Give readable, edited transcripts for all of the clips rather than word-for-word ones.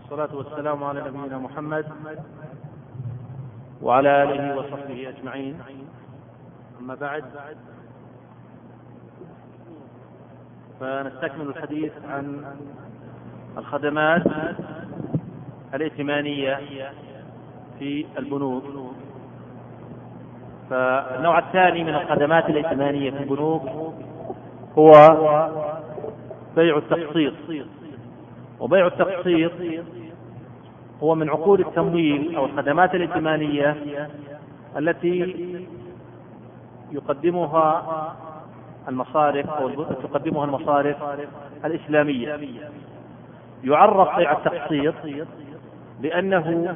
والصلاة والسلام على نبينا محمد وعلى آله وصحبه أجمعين. أما بعد، فنستكمل الحديث عن الخدمات الائتمانية في البنوك. فالنوع الثاني من الخدمات الائتمانية في البنوك هو بيع التقسيط. وبيع التقسيط هو من عقود التمويل أو الخدمات الائتمانية التي يقدمها المصارف أو تقدمها المصارف الإسلامية. يعرف بيع التقسيط بأنه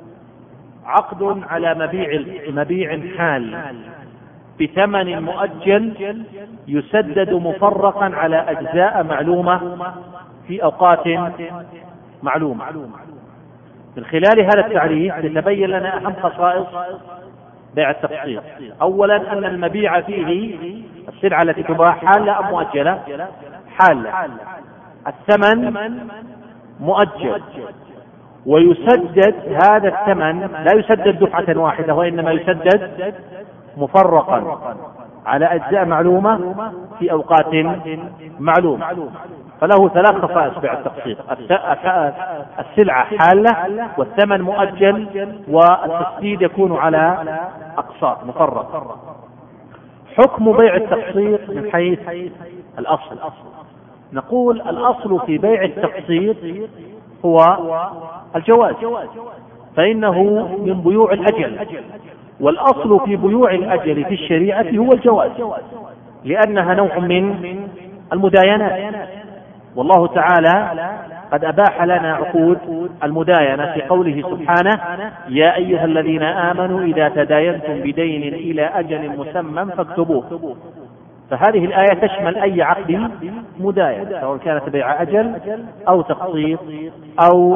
عقد على مبيع حال بثمن مؤجل يسدد مفرقا على أجزاء معلومة في أوقات معلومة. من خلال هذا التعريف تتبين لنا أهم خصائص بيع التقسيط. أولا أن المبيع فيه السلعة التي تباع حالة أم مؤجلة؟ حالة. الثمن مؤجل، ويسدد هذا الثمن لا يسدد دفعة واحدة، وإنما يسدد مفرقا على أجزاء معلومة في أوقات معلومة. فله ثلاث خصائص بيع التقسيط: السلعة حالة، والثمن مؤجل، والتسديد يكون على أقساط مفرق. حكم بيع التقسيط من حيث الأصل، نقول الأصل في بيع التقسيط هو الجواز، فإنه من بيوع الأجل، والأصل في بيوع الأجل في الشريعة هو الجواز، لأنها نوع من المداينات. والله تعالى قد أباح لنا عقود المداينة في قوله سبحانه: يا أيها الذين آمنوا إذا تداينتم بدين إلى أجل مسمى فاكتبوه. فهذه الآية تشمل أي عقد مداينة، سواء كانت بيع أجل أو تقسيط أو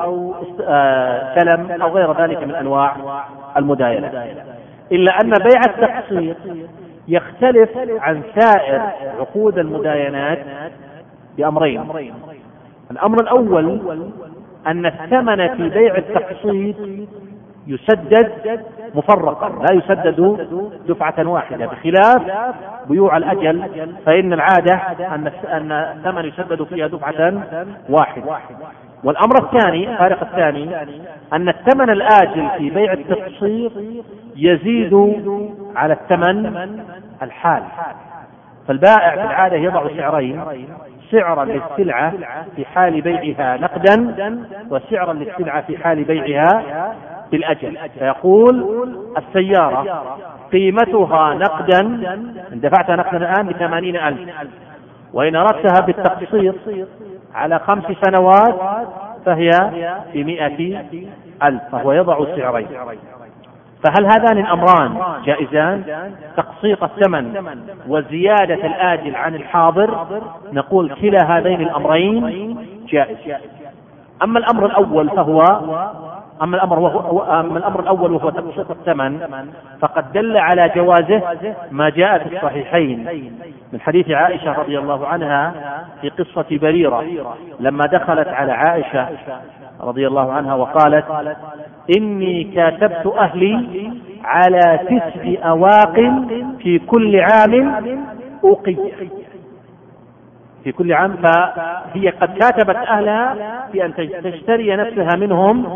سلم أو غير ذلك من أنواع المداينة. إلا أن بيع التقسيط يختلف عن سائر عقود المداينات بأمرين. الأمر الأول أن الثمن في بيع التقسيط يسدد مفرقا، لا يسدد دفعة واحدة، بخلاف بيوع الأجل فإن العادة أن الثمن يسدد فيها دفعة واحدة. والأمر الثاني، الفارق الثاني، أن الثمن الآجل في بيع التقسيط يزيد على الثمن الحال. فالبائع في العادة يضع سعرين: سعرا للسلعة في حال بيعها نقدا، وسعرا للسلعة في حال بيعها بالأجل. فيقول: السيارة قيمتها نقدا، إن دفعتها نقدا الآن ب80,000، وإن أردتها بالتقسيط على 5 سنوات فهي ب100,000. فهو يضع سعرين. فهل هذان الأمران جائزان؟ تقسيط الثمن وزيادة الآجل عن الحاضر؟ نقول كلا هذين الأمرين جائز. أما الأمر الأول وهو تقسيط الثمن، فقد دل على جوازه ما جاء في الصحيحين من حديث عائشة رضي الله عنها في قصة بريرة، لما دخلت على عائشة رضي الله عنها وقالت: إني كاتبت أهلي على 9 أواق في كل عام أوقي. في كل عام، فهي قد كاتبت أهلها بأن تشتري نفسها منهم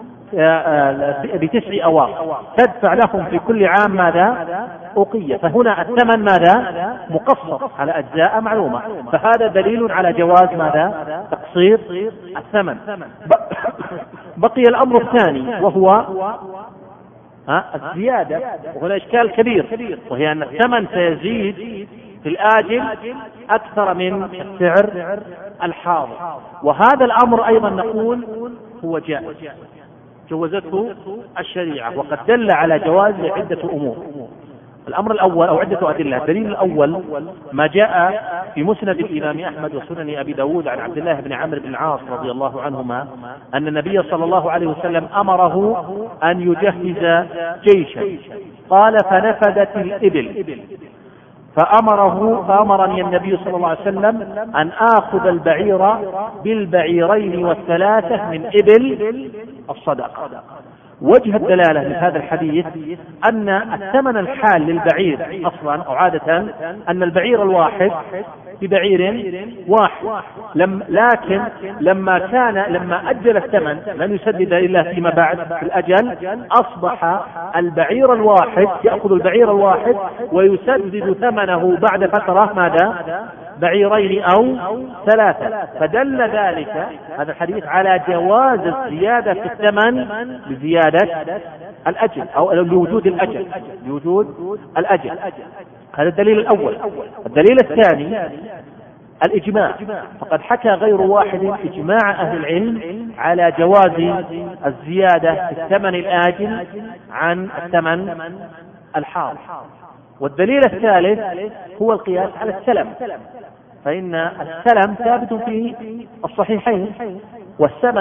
ب9 أواق، تدفع لهم في كل عام ماذا؟ أوقية. فهنا الثمن ماذا؟ مقسط على أجزاء معلومة. فهذا دليل على جواز ماذا؟ تقسيط الثمن. بقي الأمر الثاني وهو الزيادة، وهنا إشكال كبير، وهي أن الثمن سيزيد في الآجل أكثر من السعر الحاضر، وهذا الأمر أيضا نقول هو جائز، جوزته الشريعة، وقد دل على جواز عدة أمور. الأمر الأول أو عدة أدلة. الدليل الأول ما جاء في مسند الإمام أحمد وسنن أبي داود عن عبد الله بن عمرو بن العاص رضي الله عنهما أن النبي صلى الله عليه وسلم أمره أن يجهز جيشا، قال: فنفدت الإبل فأمرني النبي صلى الله عليه وسلم أن آخذ البعير بالبعيرين والثلاثة من إبل الصدقة. وجه الدلالة من هذا الحديث أن الثمن الحال للبعير أصلا أو عادة أن البعير الواحد ببعير واحد، لكن لما أجل الثمن لم يسدد إلا فيما بعد في الأجل، أصبح البعير الواحد يأخذ البعير الواحد ويسدد ثمنه بعد فترة ماذا؟ بعيرين أو ثلاثة. فدل ذلك هذا الحديث على جواز الزيادة في الثمن بزيادة الأجل أو لوجود الأجل. هذا الدليل الأول. الدليل الثاني الإجماع، فقد حكى غير واحد إجماع أهل العلم على جواز الزيادة في الثمن الآجل عن الثمن الحاضر. والدليل الثالث هو القياس على السلم، فإن السلم ثابت في الصحيحين، والسلم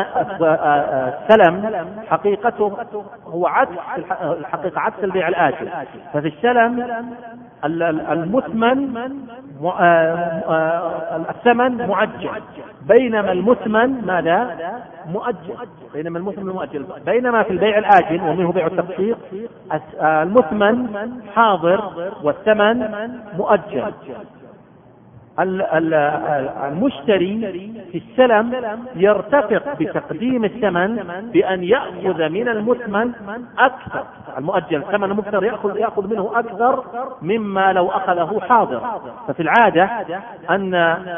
حقيقته هو عكس البيع الآجل. ففي السلم المثمن الثمن معجل، بينما المثمن ماذا؟ مؤجل. بينما في البيع الآجل ومنه بيع التقسيط المثمن حاضر والثمن مؤجل. المشتري في السلم يرتفق بتقديم الثمن بأن يأخذ من المثمن أكثر، المؤجل ثمن المكثر يأخذ منه أكثر مما لو أخذه حاضر. ففي العادة أن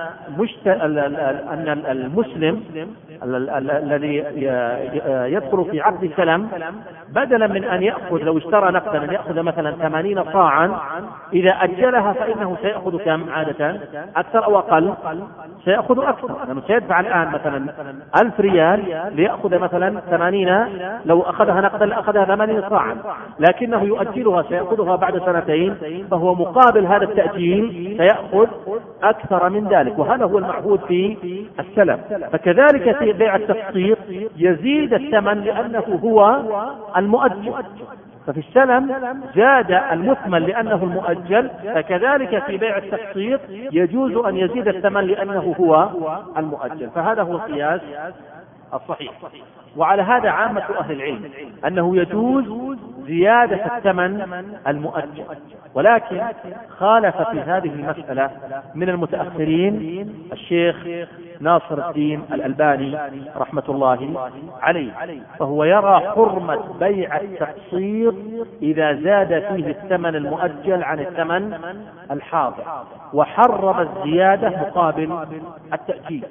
المسلم الذي يدخل في عقد السلم بدلا من أن يأخذ لو اشترى نقدا أن يأخذ مثلا 80 صاعا، إذا أجلها فإنه سيأخذ كم عادة؟ أكثر أو أقل؟ سيأخذ أكثر، لأنه سيدفع الآن مثلا 1000 ريال ليأخذ مثلا 80، لو أخذها نقدا لأخذها 80 صاعا، لكنه يؤجلها سيأخذها بعد سنتين، فهو مقابل هذا التأجيل سيأخذ أكثر من ذلك. وهذا هو المعهود في السلم. فكذلك في بيع التقسيط يزيد الثمن لأنه هو المؤجل، ففي السلم زاد المثمن لأنه المؤجل، فكذلك في بيع التقسيط يجوز أن يزيد الثمن لأنه هو المؤجل. فهذا هو القياس الصحيح. وعلى هذا عامة أهل العلم أنه يجوز زيادة الثمن المؤجل، ولكن خالف في هذه المسألة من المتأخرين الشيخ ناصر الدين الألباني رحمة الله عليه، فهو يرى حرمة بيع التقسيط إذا زاد فيه الثمن المؤجل عن الثمن الحاضر، وحرم الزيادة مقابل التأجيل.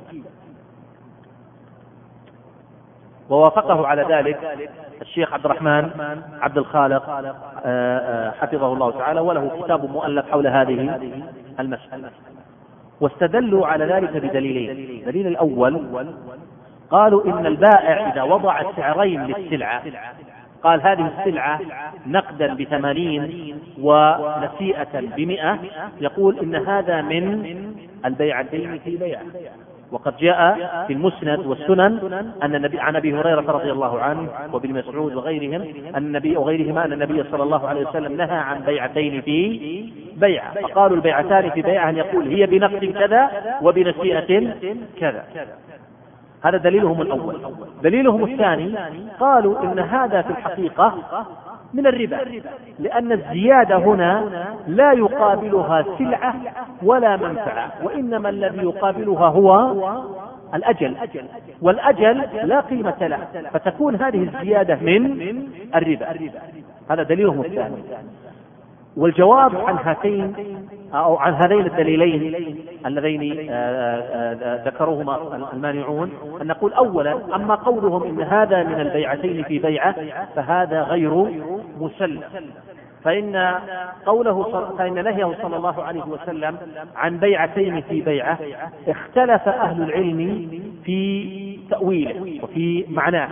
ووافقه على ذلك الشيخ عبد الرحمن عبد الخالق حفظه الله تعالى، وله كتاب مؤلف حول هذه المسألة. واستدلوا على ذلك بدليلين. الدليل الأول قالوا إن البائع إذا وضع سعرين للسلعة، قال هذه السلعة نقدا ب80 ونسيئة ب100، يقول إن هذا من البيعتين في بيع. وقد جاء في المسند والسنن أن النبي عن أبي هريرة رضي الله عنه وابن مسعود وغيرهما أن النبي صلى الله عليه وسلم نهى عن بيعتين في بيعة، فقالوا البيعتان في بيعة أن يقول هي بنقد كذا وبنسيئة كذا. هذا دليلهم الأول. دليلهم الثاني قالوا إن هذا في الحقيقة من الربا، لأن الزيادة هنا لا يقابلها سلعة ولا منفعة، وإنما الذي يقابلها هو الأجل، والأجل لا قيمة له، فتكون هذه الزيادة من الربا. هذا دليلهم الثاني. والجواب عن هذين الدليلين اللذين ذكروهما المانعون أن نقول أولا أما قولهم إن هذا من البيعتين في بيعة فهذا غير مسلم، فإن نهيه صلى الله عليه وسلم عن بيعتين في بيعة اختلف أهل العلم في تأويله وفي معناه.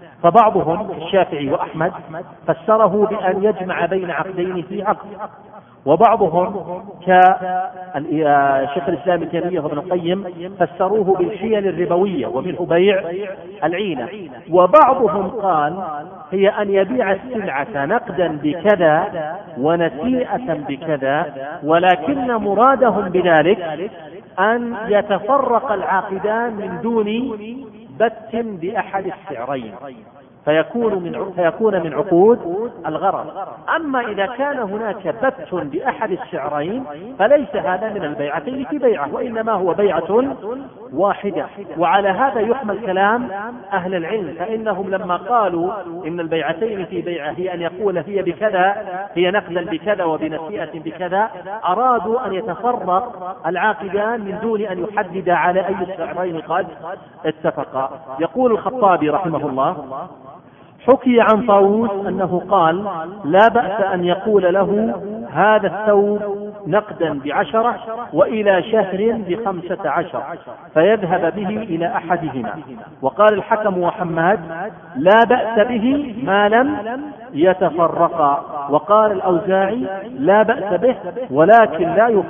فبعضهم الشافعي وأحمد فسره بأن يجمع بين عقدين في عقد، وبعضهم كشيخ الإسلام ابن تيمية وابن القيم فسروه بالحيل الربوية ومنه بيع العينة. وبعضهم قال هي أن يبيع السلعة نقدا بكذا ونسيئة بكذا، ولكن مرادهم بذلك أن يتفرق العاقدان من دون بت بأحد السعرين، فيكون من عقود الغرر. أما إذا كان هناك بت بأحد السعرين فليس هذا من البيعتين في بيعة، وإنما هو بيعة واحدة. وعلى هذا يحمل كلام أهل العلم، فإنهم لما قالوا إن البيعتين في بيعة هي أن يقول هي بكذا، هي نقدا بكذا وبنسيئة بكذا، أرادوا أن يتفرق العاقدان من دون أن يحدد على أي السعرين قد اتفقا. يقول الخطابي رحمه الله: حكي عن طاووس أنه قال: لا بأس أن يقول له هذا الثوب نقدا ب10 وإلى شهر ب15، فيذهب به إلى أحدهما. وقال الحكم وحماد: لا بأس به ما لم يتفرقا. وقال الأوزاعي: لا بأس به ولكن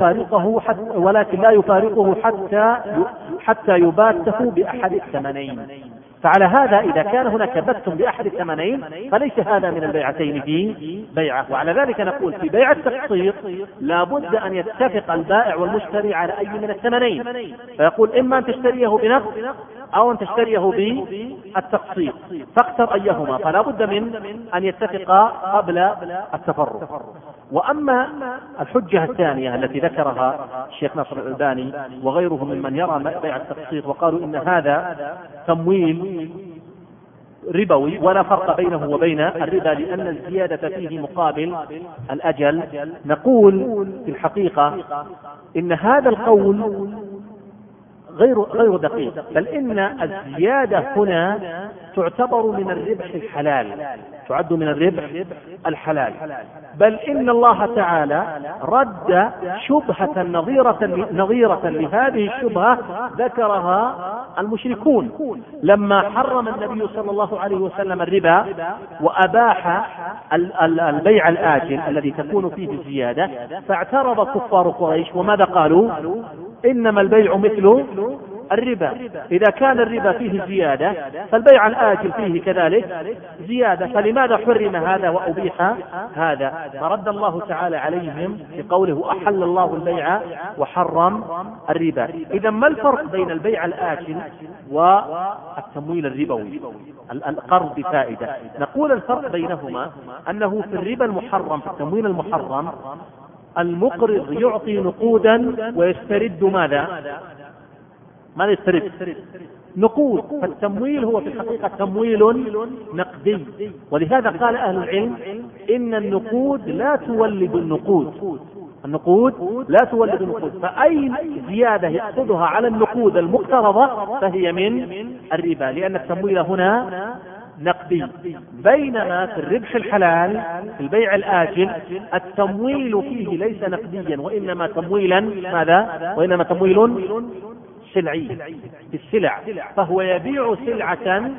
لا يفارقه حتى يباته بأحد الثمنين. فعلى هذا إذا كان هناك بت بأحد الثمنين فليس هذا من البيعتين في بيعة. وعلى ذلك نقول في بيع التقسيط لا بد أن يتفق البائع والمشتري على أي من الثمنين، فيقول إما أن تشتريه بنقد أو أن تشتريه بالتقسيط، فاختر أيهما، فلا بد من أن يتفقا قبل التفرق. وأما الحجة الثانية التي ذكرها الشيخ ناصر الألباني وغيره ممن يرى بيع التقسيط وقالوا إن هذا تمويل ربوي ولا فرق بينه وبين الربا لأن الزيادة فيه مقابل الأجل، نقول في الحقيقة إن هذا القول غير دقيق، بل إن الزيادة هنا تعتبر من الربح الحلال، تعد من الربح الحلال، بل إن الله تعالى رد شبهة نظيرة لهذه الشبهة ذكرها المشركون لما حرم النبي صلى الله عليه وسلم الربا وأباح البيع الآجل الذي تكون فيه الزيادة، فاعترض كفار قريش وماذا قالوا؟ إنما البيع مثل الربا، إذا كان الربا فيه زيادة فالبيع الآجل فيه كذلك زيادة، فلماذا حرم هذا وأبيح هذا؟ فرد الله تعالى عليهم بقوله: أحل الله البيع وحرم الربا. إذا ما الفرق بين البيع الآجل والتمويل الربوي القرض بفائدة؟ نقول الفرق بينهما أنه في الربا المحرم، في التمويل المحرم، المقرض يعطي نقودا ويسترد ماذا يسترد؟ نقود. فالتمويل هو في الحقيقة تمويل نقدي، ولهذا قال أهل العلم إن النقود لا تولد النقود لا تولد النقود، فأي زيادة يأخذها على النقود المقترضة فهي من الربا، لأن التمويل هنا نقدي. بينما في الربح الحلال في البيع الآجل التمويل فيه ليس نقديا وإنما تمويلا ماذا؟ وإنما تمويل سلعي بالسلع، فهو يبيع سلعة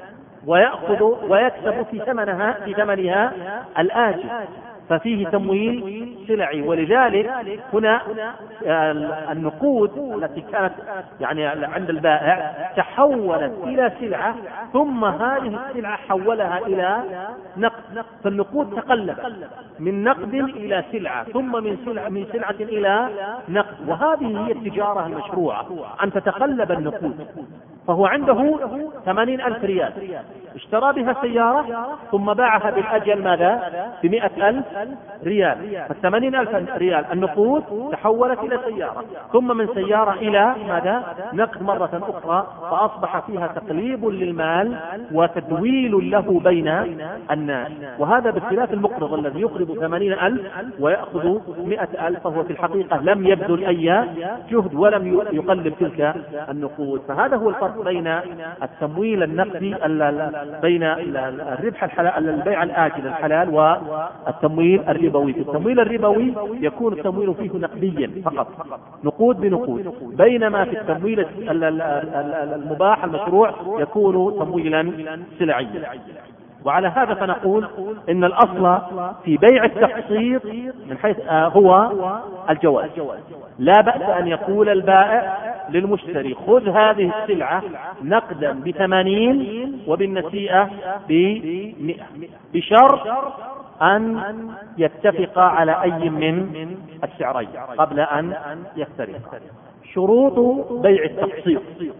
ويكسب في ثمنها الآجل، ففيه تمويل سلعي. ولذلك هنا النقود التي كانت عند البائع تحولت إلى سلعة، ثم هذه السلعة حولها إلى نقد، فالنقود تقلب من نقد إلى سلعة، ثم من سلعة إلى نقد، وهذه هي التجارة المشروعة، أن تتقلب النقود. فهو عنده 80,000 ريال اشترى بها سيارة ثم باعها بالأجل ماذا؟ ب100,000 ريال، ف80,000 ريال النقود تحولت إلى سيارة، ثم من سيارة إلى ماذا؟ نقد مرة أخرى، فأصبح فيها تقليب للمال وتدويل له بين الناس. وهذا بخلاف المقرض الذي يقرض 80,000 ويأخذ 100,000، فهو في الحقيقة لم يبذل أي جهد ولم يقلب تلك النقود. فهذا هو الفرق بين التمويل النقدي بين الربح الحلال البيع الآجل الحلال والتمويل الربوي. في التمويل الربوي يكون التمويل فيه نقديا فقط، نقود بنقود، بينما في التمويل المباح المشروع يكون تمويلا سلعيا. وعلى هذا فنقول إن الأصل في بيع التقسيط من حيث هو الجواز. لا بأس أن يقول البائع للمشتري خذ هذه السلعة نقدا ب80 وبالنسيئة ب100 بشرط أن يتفق على أي من السعرين قبل أن يفترق. شروط بيع التقسيط: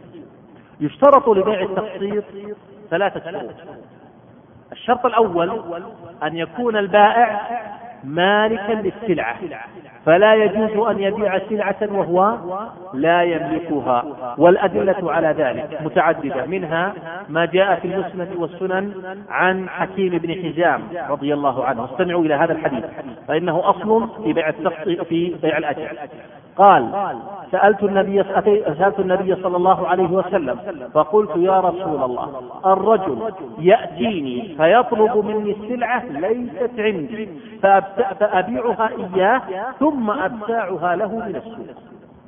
يشترط لبيع التقسيط 3 شروط. الشرط الأول أن يكون البائع مالكا للسلعة، فلا يجوز أن يبيع سلعة وهو لا يملكها، والأدلة على ذلك متعددة، منها ما جاء في المسند والسنن عن حكيم بن حزام رضي الله عنه. استمعوا إلى هذا الحديث فإنه أصل في بيع التقسيط في بيع الأجل. قال: سألت النبي صلى الله عليه وسلم فقلت: يا رسول الله، الرجل يأتيني فيطلب مني السلعة ليست عندي فأبيعها إياه ثم أبتاعها له من السوق.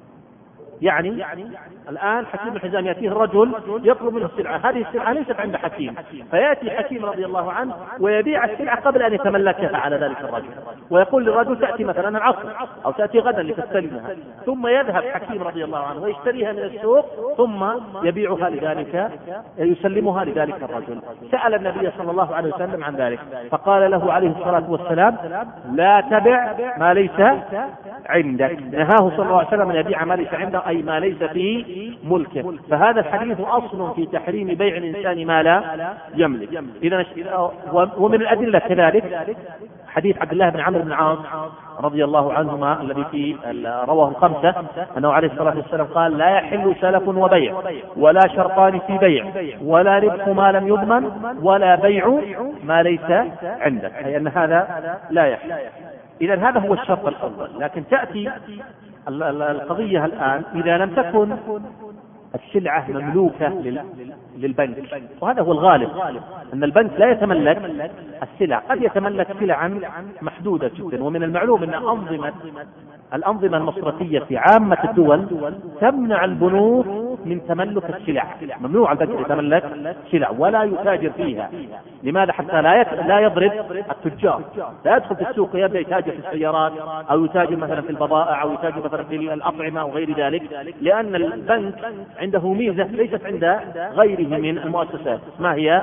يعني الآن حكيم الحزام يأتيه الرجل يطلب منه السلعة، هذه السلعة ليست عند حكيم، فيأتي حكيم رضي الله عنه ويبيع السلعة قبل أن يتملكها على ذلك الرجل، ويقول للرجل تأتي مثلا العصر أو تأتي غدا لتستلمها، ثم يذهب حكيم رضي الله عنه ويشتريها من السوق ثم يبيعها لذلك، يسلمها لذلك الرجل. سأل النبي صلى الله عليه وسلم عن ذلك فقال له عليه الصلاة والسلام: لا تبع ما ليس عندك. نهاه صلى الله عليه وسلم أن يبيع ما ليس عنده، أي ما ليس في ملكه. فهذا الحديث أصل في تحريم بيع الإنسان ما لا يملك. ومن الأدلة كذلك حديث عبد الله بن عمرو بن العاص رضي الله عنهما الذي في رواه الخمسة أنه عليه الصلاة والسلام قال: لا يحل سلف وبيع ولا شرطان في بيع ولا ربح ما لم يضمن ولا بيع ما ليس عندك، أي أن هذا لا يحل. إذا هذا هو الشرط الأول. لكن تأتي القضية الآن إذا لم تكن السلعة مملوكة للبنك، وهذا هو الغالب أن البنك لا يتملك السلع، قد يتملك سلعا محدودة جدا. ومن المعلوم أن الأنظمة المصرفية في عامة الدول تمنع البنوك من تملك السلع، ممنوع البنك يتملك سلع ولا يتاجر فيها. لماذا؟ حتى لا يضرب التجار، لا يدخل في السوق يبدأ يتاجر في السيارات أو يتاجر مثلا في البضائع أو يتاجر مثلا في الأطعمة وغير ذلك، لأن البنك عنده ميزة ليست عند غيره من المؤسسات. ما هي؟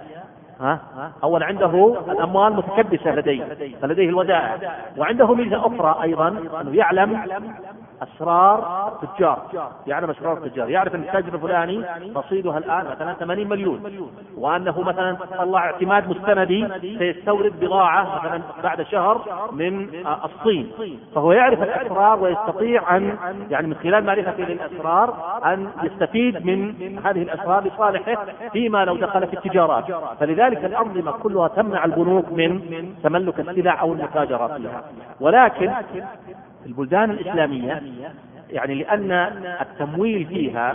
أولا عنده الأموال متكبسة فلديه الودائع، وعنده ميزة أخرى أيضا أنه يعلم أسرار التجار، يعرف أن التاجر الفلاني رصيدها الآن مثلا 80 مليون، وأنه مثلا طلع اعتماد مستندي سيستورد بضاعة مثلا بعد شهر من الصين، فهو يعرف الأسرار ويستطيع أن يعني من خلال معرفته للأسرار أن يستفيد من هذه الأسرار لصالحه فيما لو دخل في التجارات. فلذلك الأنظمة كلها تمنع البنوك من تملك السلع أو المتاجرة فيها. ولكن البلدان الإسلامية يعني لأن التمويل فيها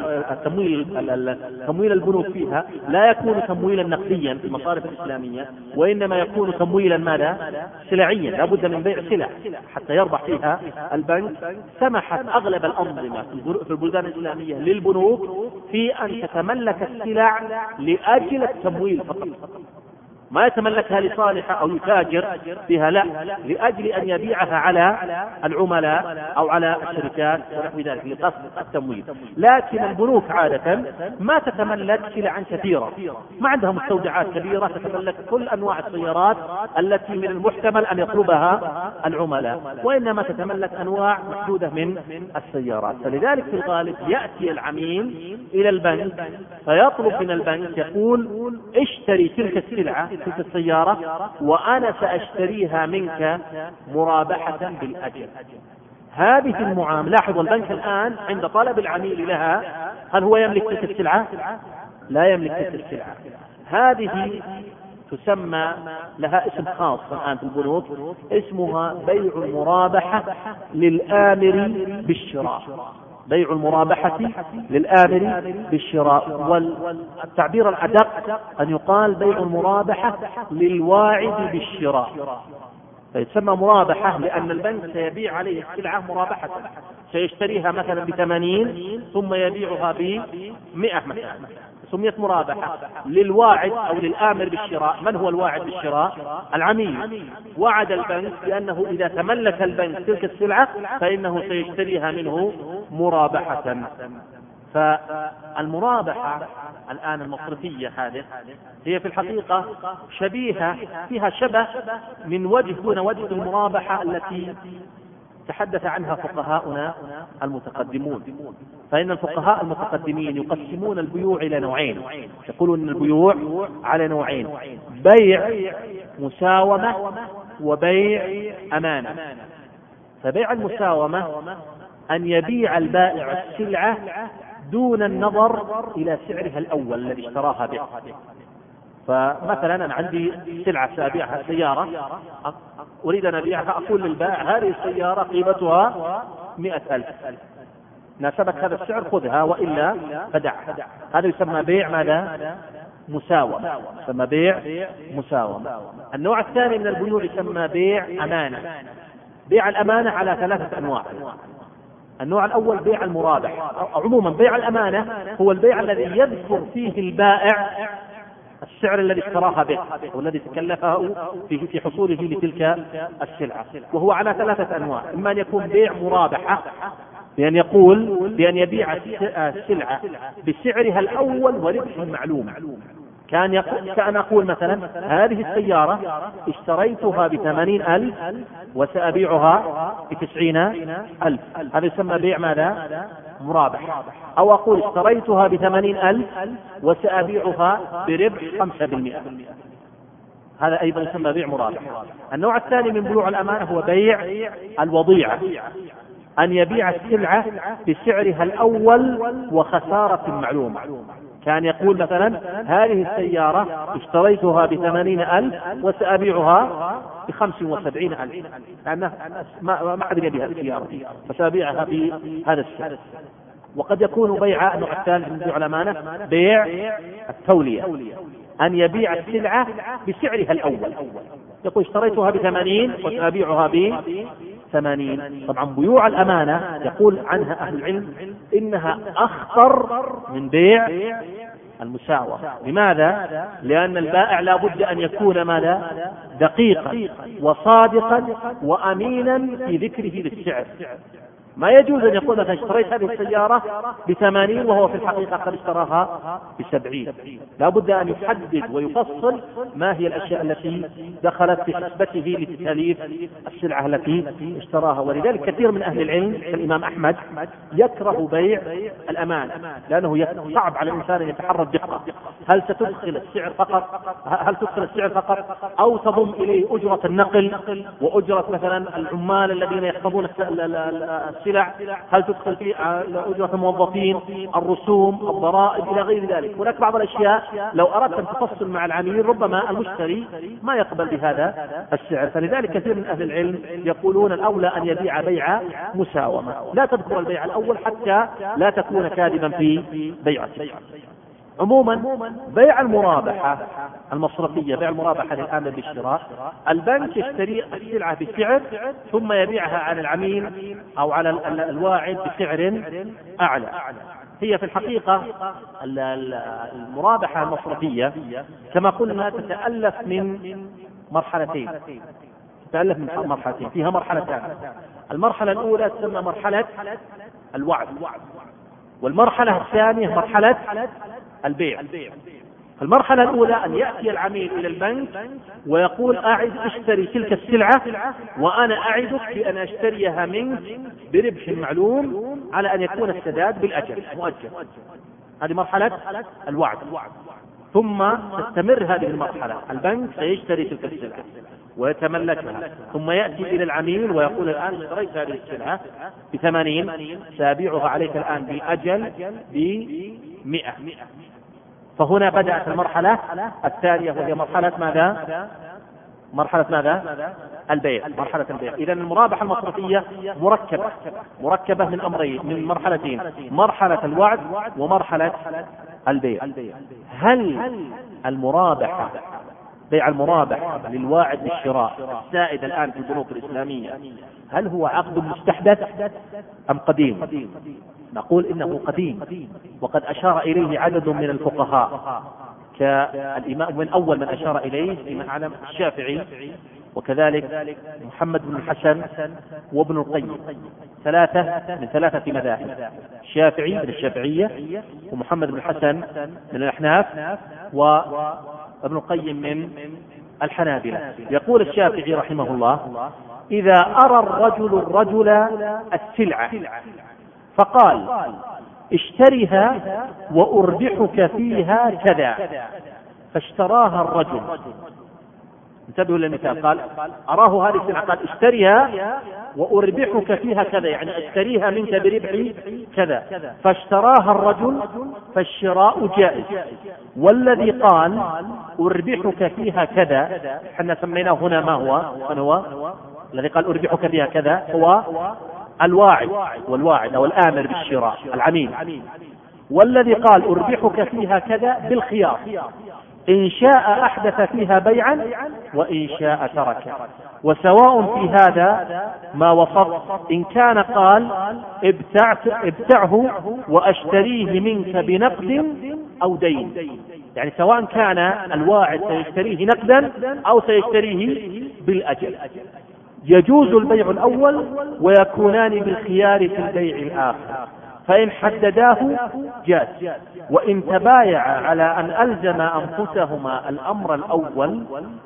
تمويل البنوك فيها لا يكون تمويلا نقديا في المصارف الإسلامية، وإنما يكون تمويلا ماذا؟ سلعيا، لا بد من بيع سلع حتى يربح فيها البنك. سمحت أغلب الأنظمة في البلدان الإسلامية للبنوك في أن تتملك السلع لأجل التمويل فقط، ما يتملكها لصالحه أو يتاجر بها، لا، لأجل أن يبيعها على العملاء أو على الشركات ونحو ذلك لقصد التمويل. لكن البنوك عادة ما تتملك سلعا كثيرة، ما عندها مستودعات كبيرة تتملك كل أنواع السيارات التي من المحتمل أن يطلبها العملاء، وإنما تتملك أنواع محدودة من السيارات. فلذلك في الغالب يأتي العميل إلى البنك فيطلب من البنك، يقول: اشتري تلك السلعة تلك السيارة وأنا سأشتريها منك مرابحة بالأجل. هذه المعاملة، لاحظ البنك الآن عند طلب العميل لها هل هو يملك تلك السلعة؟ لا يملك تلك السلعة. هذه تسمى لها اسم خاص الآن في البنوك، اسمها بيع المرابحة للآمر بالشراء. بيع المرابحة للآمر بالشراء، والتعبير الأدق أن يقال بيع المرابحة للواعد بالشراء. فيتسمى مرابحة لأن البنك سيبيع عليه السلعة مرابحة، سيشتريها مثلا ب80 ثم يبيعها ب100 مثلا، سميت مرابحة. للواعد أو للآمر بالشراء، من هو الواعد بالشراء؟ العميل. وعد البنك بأنه إذا تملك البنك تلك السلعة فإنه سيشتريها منه مرابحة. فالمرابحة الآن المصرفية هذه هي في الحقيقة شبيهة، فيها شبه من وجه دون وجه المرابحة التي تحدث عنها فقهاؤنا المتقدمون. فإن الفقهاء المتقدمين يقسمون البيوع إلى نوعين، يقولون أن البيوع على نوعين: بيع مساومة وبيع أمانة. فبيع المساومة أن يبيع البائع السلعة دون النظر إلى سعرها الأول الذي اشتراها به. فمثلا أنا عندي سلعة سأبيعها، سيارة أريد أن أبيعها، أقول للبائع هذه السيارة قيمتها 100,000، ناسبك هذا السعر خذها وإلا فدعها. هذا يسمى بيع ماذا؟ مساومة، يسمى بيع مساومة. النوع الثاني من البيوع يسمى بيع أمانة. بيع الأمانة على 3 أنواع. النوع الأول بيع المرابح. عموما بيع الأمانة هو البيع الذي يذكر فيه البائع السعر الذي اشتراها به والذي تكلفه في حصوله لتلك السلعة، وهو على 3 أنواع: إما أن يكون بيع مرابحة بأن يقول بأن يبيع السلعة بسعرها الأول وربح معلوم. كان أقول مثلا هذه السيارة اشتريتها ب80,000 وسأبيعها ب90,000، هذا يسمى بيع ماذا؟ مرابح. أو أقول اشتريتها ب80,000 وسأبيعها بربح 5%، هذا أيضا يسمى بيع مرابح. النوع الثاني من بيوع الأمانة هو بيع الوضيعة، أن يبيع السلعة بسعرها الأول وخسارة معلومة. كان يقول مثلا هذه السيارة اشتريتها ب80,000 وسأبيعها ب75,000، لأنه ما أدري بها السيارة فسأبيعها بهذا السعر. وقد يكون بيع النوع الثالث من بيوع الأمانة بيع التولية، أن يبيع السلعة بسعرها الأول، يقول اشتريتها ب80 وسأبيعها ب80. طبعا بيوع الأمانة يقول عنها أهل العلم إنها أخطر من بيع المساومة. لماذا؟ لأن البائع لا بد أن يكون ماذا؟ دقيقا وصادقا وأمينا في ذكره للسعر. ما يجوز أن يقول مثلا اشتريت هذه السيارة ب80 وهو في الحقيقة قد اشتراها ب70. لا بد أن يحدد ويفصل ما هي الأشياء التي دخلت في حسبته لتكاليف السلعة التي اشتراها. ولذلك كثير من أهل العلم كالإمام أحمد يكره بيع الأمانة، لأنه صعب على الإنسان أن يتحرى الدقة. هل ستدخل السعر فقط أو تضم إليه أجرة النقل وأجرة مثلا العمال الذين يحفظون السلع؟ هل تدخل في أجرة الموظفين، الرسوم، الضرائب إلى غير ذلك؟ هناك بعض الأشياء لو أردت أن تفصل مع العميل ربما المشتري ما يقبل بهذا السعر. فلذلك كثير من أهل العلم يقولون الأولى أن يبيع بيع مساومة، لا تذكر البيع الأول حتى لا تكون كاذبا في بيعته. عموما بيع المرابحة المصرفية، بيع المرابحة للآمر بالشراء، البنك يشتري السلعة بسعر ثم يبيعها على العميل أو على الواعد بسعر أعلى. هي في الحقيقة المرابحة المصرفية كما قلنا تتألف من مرحلتين، فيها مرحلتان. المرحلة الأولى تسمى مرحلة الوعد، والمرحلة الثانية مرحلة البيع. المرحلة الأولى أن يأتي العميل إلى البنك ويقول أعد اشتري تلك السلعة وأنا أعدك بأن أشتريها منك بربح معلوم على أن يكون السداد بالأجل مؤجل. هذه مرحلة الوعد. ثم تستمر هذه المرحلة، البنك سيشتري تلك السلعة ويتملكها، ثم يأتي إلى العميل ويقول الآن اشتريت هذه السلعة ب80 سأبيعها عليك الآن بالأجل ب100. فهنا بدأت المرحلة الثانية وهي مرحلة ماذا؟ البيع. مرحلة البيع. إذن المرابحة المصرفية مركبة من أمرين، من مرحلتين: مرحلة الوعد ومرحلة البيع. هل المرابحة بيع المرابح للواعد للشراء السائد الآن في البنوك الإسلامية، هل هو عقد مستحدث أم قديم؟ نقول إنه قديم، وقد أشار إليه عدد من الفقهاء كالإمام من أول من أشار إليه الإمام الشافعي، وكذلك محمد بن الحسن وابن القيم، من ثلاثة مذاهب، الشافعي من الشافعية، ومحمد بن الحسن من الأحناف، وابن القيم من الحنابلة. يقول الشافعي رحمه الله: إذا أرى الرجل السلعة فقال اشترها وأربحك فيها كذا، فاشتراها الرجل، انتبهوا للمثال، قال أراه هذه السلعة، قال اشتريها وأربحك فيها كذا، يعني اشتريها منك بربح كذا، فاشتراها الرجل فالشراء جائز. والذي قال أربحك فيها كذا، احنا سميناه هنا ما هو؟ من هو الذي قال أربحك فيها كذا؟ هو والواعد أو الآمر بالشراء، العميل. والذي قال أربحك فيها كذا بالخيار، إن شاء أحدث فيها بيعا وإن شاء ترك، وسواء في هذا ما وصف، إن كان قال ابتعه وأشتريه منك بنقد أو دين، يعني سواء كان الواعد سيشتريه نقدا أو سيشتريه بالأجل، يجوز البيع الأول ويكونان بالخيار في البيع الآخر، فإن حدداه جاز. وإن تبايع على أن ألزم أنفسهما الأمر الأول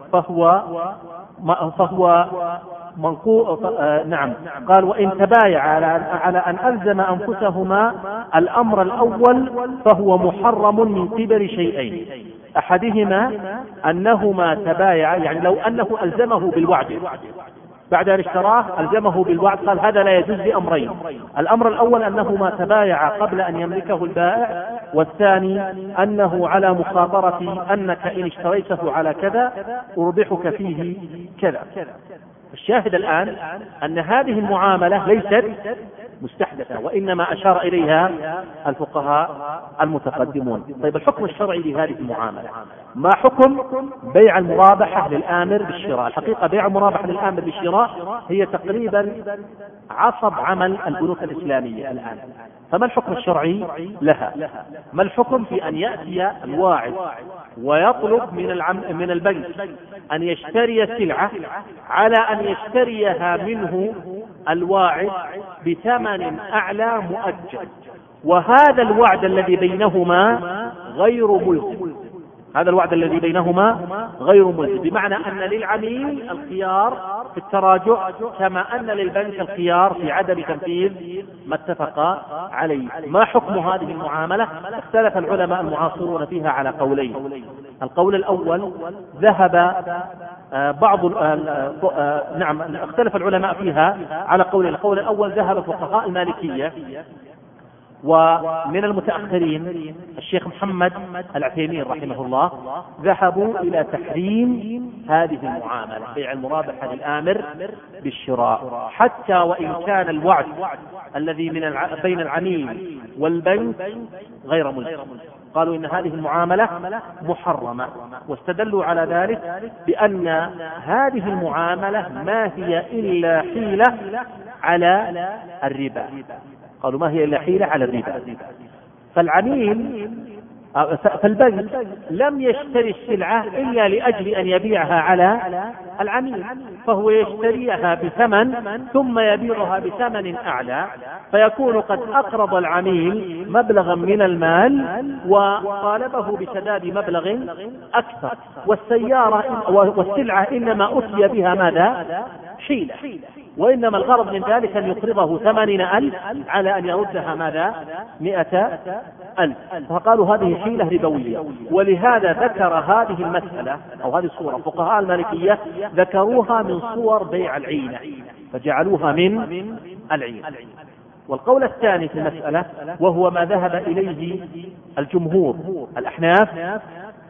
فهو نعم، قال وإن تبايع على أن ألزم أنفسهما الأمر الأول فهو محرم من قبل شيئين: أحدهما أنهما تبايع، يعني لو أنه ألزمه بالوعد بعد أن اشتراه ألزمه بالوعد، قال هذا لا يجوز لأمرين: الأمر الأول أنهما تبايع قبل أن يملكه البائع، والثاني أنه على مخاطرة أنك إن اشتريته على كذا أربحك فيه كذا. الشاهد الآن أن هذه المعاملة ليست مستحدثة، وإنما أشار إليها الفقهاء المتقدمون. طيب، الحكم الشرعي لهذه المعاملة ما حكم بيع المرابحة للآمر بالشراء؟ الحقيقة بيع المرابحة للآمر بالشراء هي تقريبا عصب عمل البنوك الإسلامية الآن. فما الحكم الشرعي لها؟ ما الحكم في أن يأتي الواعد ويطلب من البنك أن يشتري السلعة على أن يشتريها منه الواعد بثمن أعلى مؤجل، وهذا الوعد الذي بينهما غير ملزم، هذا الوعد الذي بينهما غير ملزم، بمعنى أن للعميل الخيار في التراجع كما أن للبنك الخيار في عدم تنفيذ ما اتفق عليه. ما حكم هذه المعاملة؟ اختلف العلماء المعاصرون فيها على قولين. القول الأول ذهب اختلف العلماء فيها على قولين. القول الأول ذهب فقهاء المالكية ومن المتأخرين الشيخ محمد العثيمين رحمه الله، ذهبوا إلى تحريم هذه المعاملة، بيع المرابحة للآمر بالشراء، حتى وإن كان الوعد الذي بين العميل والبنك غير ملزم. قالوا إن هذه المعاملة محرمة، واستدلوا على ذلك بأن هذه المعاملة ما هي إلا حيلة على الربا. قالوا ما هي إلا حيلة على الربا. فالبنك لم يشتري السلعة إلا لأجل أن يبيعها على العميل، فهو يشتريها بثمن ثم يبيعها بثمن أعلى، فيكون قد أقرض العميل مبلغا من المال وطالبه بسداد مبلغ أكثر، والسلعة إنما أتي بها ماذا؟ حيلة، وإنما الغرض من ذلك أن يقرضه 80,000 على أن يردها ماذا؟ 100,000. فقالوا هذه حيلة ربوية. ولهذا ذكر هذه المسألة أو هذه الصورة فقهاء المالكية ذكروها من صور بيع العينة، فجعلوها من العينة. والقول الثاني في المسألة وهو ما ذهب إليه الجمهور الأحناف،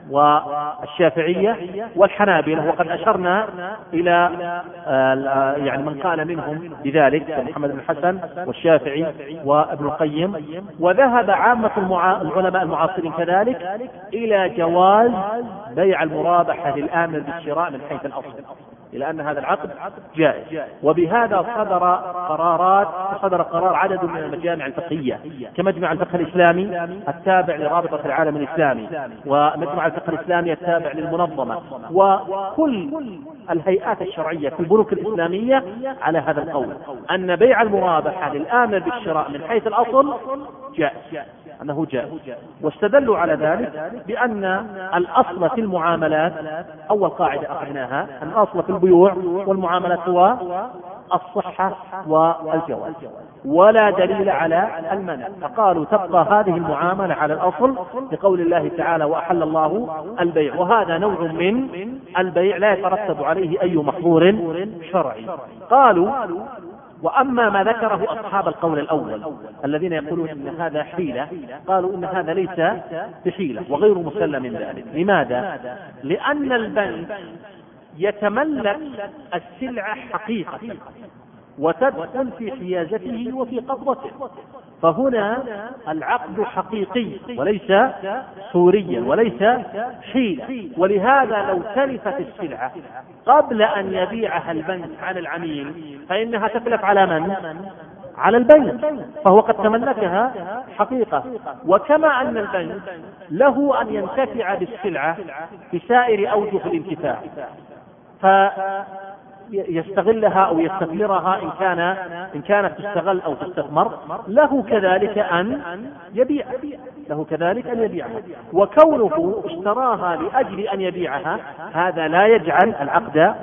والشافعية والحنابلة، وقد أشرنا إلى يعني من قال منهم بذلك محمد بن الحسن والشافعي وابن القيم. وذهب عامة العلماء المعاصرين كذلك إلى جواز بيع المرابحة للآمر بالشراء من حيث الأصل، إلى أن هذا العقد جائز. وبهذا صدر قرار عدد من المجامع الفقهية كمجمع الفقه الإسلامي التابع لرابطة العالم الإسلامي، ومجمع الفقه الإسلامي التابع للمنظمة، وكل الهيئات الشرعية في البنوك الإسلامية على هذا القول، أن بيع المرابحة للآمر بالشراء من حيث الأصل جائز، أنه جائز. واستدلوا على ذلك بأن الأصل في المعاملات، أول قاعدة أخذناها، أن الأصل في البيوع والمعاملات هو الصحة والجواز، ولا دليل على المنع، فقالوا تبقى هذه المعاملة على الأصل لقول الله تعالى وأحل الله البيع، وهذا نوع من البيع لا يترتب عليه أي محظور شرعي. قالوا وأما ما ذكره أصحاب القول الأول الذين يقولون إن هذا حيلة، قالوا إن هذا ليس بحيلة وغير مسلم من ذلك. لماذا؟ لأن البنك يتملك السلعة حقيقة وتدخل في حيازته وفي قبضته، فهنا العقد حقيقي وليس صوريا وليس حيلة. ولهذا لو تلفت السلعة قبل أن يبيعها البنك على العميل فإنها تتلف على من؟ على البنك، فهو قد تملكها حقيقة. وكما أن البنك له أن ينتفع بالسلعة بسائر أوجه الانتفاع، يستغلها أو يستثمرها إن كانت تستغل أو تستثمر، له كذلك أن يبيعها. وكونه اشتراها لأجل أن يبيعها هذا لا يجعل العقد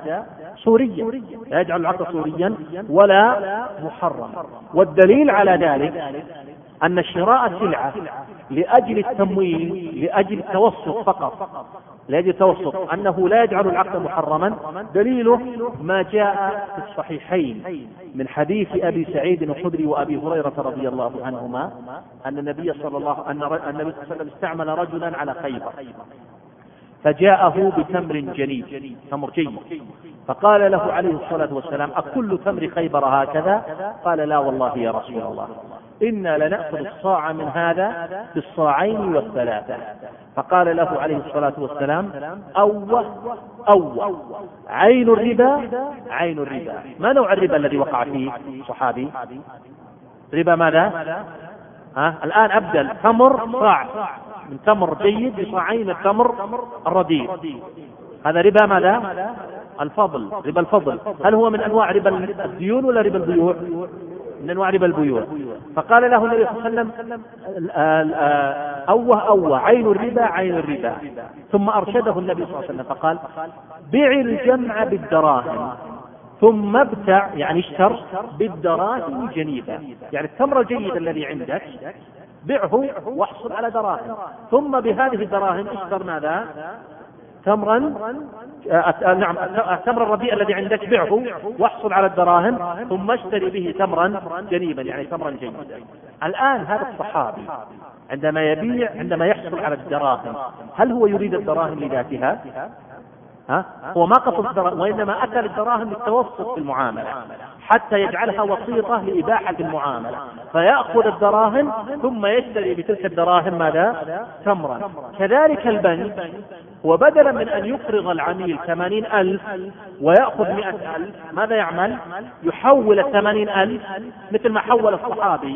صوريا ولا محرم. والدليل على ذلك أن شراء سلعة لأجل التمويل لأجل التوسط فقط، لأجل التوسط، أنه لا يجعل العقد محرما، دليله ما جاء في الصحيحين من حديث أبي سعيد الخدري وأبي هريرة رضي الله عنهما أن النبي صلى الله عليه وسلم استعمل رجلا على خيبر فجاءه بتمر جنيد، تمر جيد، فقال له عليه الصلاة والسلام أكل تمر خيبر هكذا؟ قال لا والله يا رسول الله، إنا لنأخذ الصاع من هذا بالصاعين والثلاثة. فقال له عليه الصلاة والسلام أوه عين الربا. ما نوع الربا الذي وقع فيه صحابي؟ ربا ماذا؟ الآن أبدل تمر صاع من تمر جيد بصاعين التمر الرديء، هذا ربا ماذا؟ ربا الفضل. هل هو من أنواع ربا الديون ولا ربا البيوع؟ من أنواع ربا البيوع. فقال له النبي صلى الله عليه وسلم أوه عين الربا. ثم أرشده النبي صلى الله عليه وسلم فقال بيع الجمع بالدراهم ثم ابتع، يعني اشتر بالدراهم جنيبا، يعني التمر الجيد الذي عندك بيعه واحصل على دراهم، ثم بهذه الدراهم اشتر ماذا؟ تمرا، التمر الرديء الذي عندك بيعه واحصل على الدراهم، ثم اشتري به تمرا جنيبا، يعني تمرا جيدا. الآن هذا الصحابي عندما يحصل على الدراهم هل هو يريد الدراهم لذاتها؟ هو ما قصد الدراهم، وإنما أتى للدراهم للتوسط في المعاملة حتى يجعلها وسيطة لإباحة المعاملة، فيأخذ الدراهم ثم يشتري بتلك الدراهم ماذا؟ تمرا. كذلك البنك، وبدلا من أن يقرض العميل 80,000 ويأخذ 100,000 ماذا يعمل؟ يحول 80,000 مثل ما حول الصحابي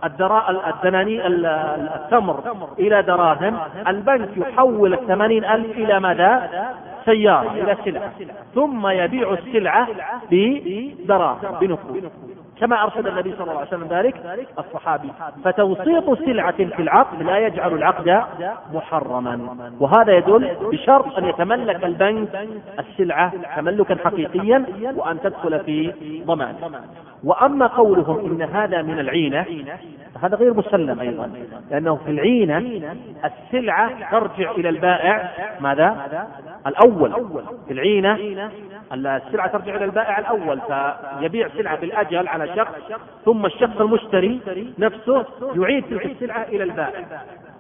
التمر إلى دراهم، البنك يحول 80,000 إلى ماذا؟ سيارة، إلى سلعة، ثم يبيع السلعة بدراهم بنقود، كما أرشد النبي صلى الله عليه وسلم ذلك الصحابي. فتوسيط سلعة في العقد لا يجعل العقد محرما، وهذا يدل بشرط أن يتملك البنك السلعة تملكا حقيقيا وأن تدخل في ضمان. وأما قولهم إن هذا من العينة هذا غير مسلم أيضا، لأنه في العينة السلعة ترجع إلى البائع ماذا؟ الأول. في العينة السلعة ترجع إلى البائع الأول، فيبيع سلعة بالأجل على شخص، ثم الشخص المشتري نفسه يعيد تلك السلعة إلى البائع.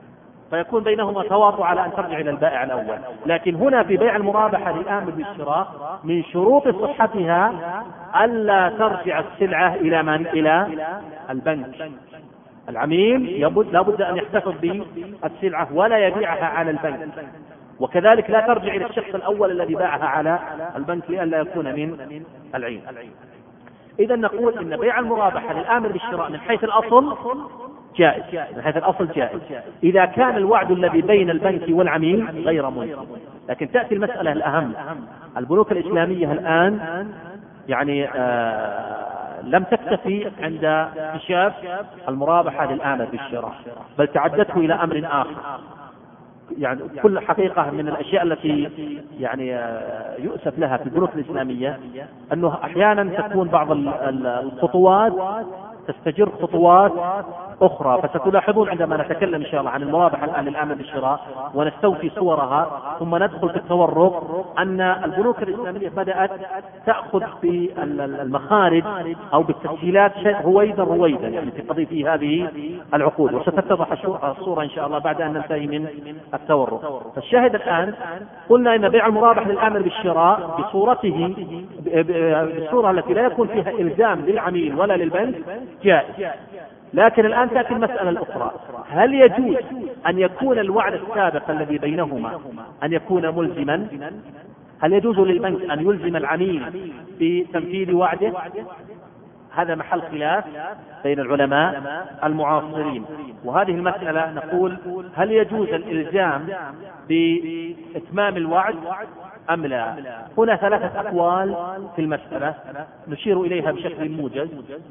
فيكون بينهما تواطؤ على أن ترجع إلى البائع الأول. لكن هنا في بيع المرابحة للآمر بالشراء من شروط صحتها ألا ترجع السلعة إلى من؟ إلى البنك. العميل لابد أن يحتفظ بالسلعة ولا يبيعها على البنك، وكذلك لا ترجع إلى الشخص الأول الذي باعها على البنك لئلا يكون من العين. إذا نقول إن بيع المرابحة للآمر بالشراء من حيث الأصل جائز، من حيث الأصل جائز إذا كان الوعد الذي بين البنك والعميل غير ملزم. لكن تأتي المسألة الأهم، البنوك الإسلامية الآن يعني لم تكتفي عند اكتشاف المرابحة للآمر بالشراء، بل تعدته إلى أمر آخر. يعني كل حقيقة من الأشياء التي يعني يؤسف لها في البنوك الإسلامية أنه أحيانا تكون بعض الخطوات تستجر خطوات أخرى. فستلاحظون عندما نتكلم إن شاء الله عن المرابحة الآن للآمر بالشراء ونستوفي صورها ثم ندخل في التورق، أن البنوك الإسلامية بدأت تأخذ في المخارج أو بالتسهيلات رويدا يعني في هذه العقود، وستتضح الصورة إن شاء الله بعد أن ننتهي من التورق. فالشاهد الآن قلنا إن بيع المرابح للآمر بالشراء بصورته بالصورة التي لا يكون فيها إلزام للعميل ولا للبنك جائز. لكن الآن تأتي المسألة الأخرى، هل يجوز أن يكون الوعد السابق الذي بينهما أن يكون ملزما؟ هل يجوز للبنك أن يلزم العميل بتنفيذ وعده؟ هذا محل خلاف بين العلماء المعاصرين. وهذه المسألة نقول هل يجوز الإلزام بإتمام الوعد أم لا؟ هنا ثلاثة أقوال في المسألة نشير إليها بشكل موجز.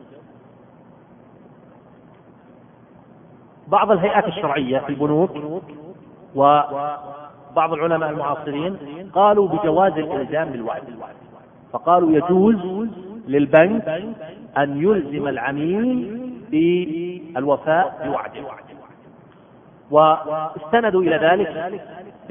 بعض الهيئات الشرعية في البنوك وبعض العلماء المعاصرين قالوا بجواز الإلزام بالوعد، فقالوا يجوز للبنك أن يلزم العميل بالوفاء بوعده، واستندوا إلى ذلك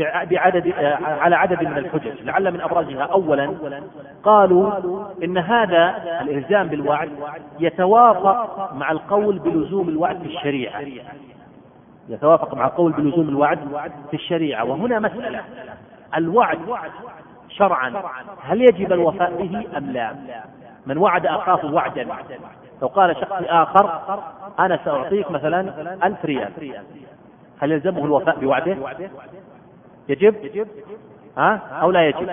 على عدد من الحجج، لعل من أبرزها أولا قالوا إن هذا الإلزام بالوعد يتوافق مع القول بلزوم الوعد في الشريعة، يتوافق مع القول بلزوم الوعد في الشريعة. وهنا مسألة، الوعد شرعا هل يجب الوفاء به أم لا؟ من وعد أخاه وعدا، لو قال شخص آخر أنا سأعطيك مثلا 1000 ريال، هل يلزمه الوفاء بوعده؟ يجب أو لا يجب؟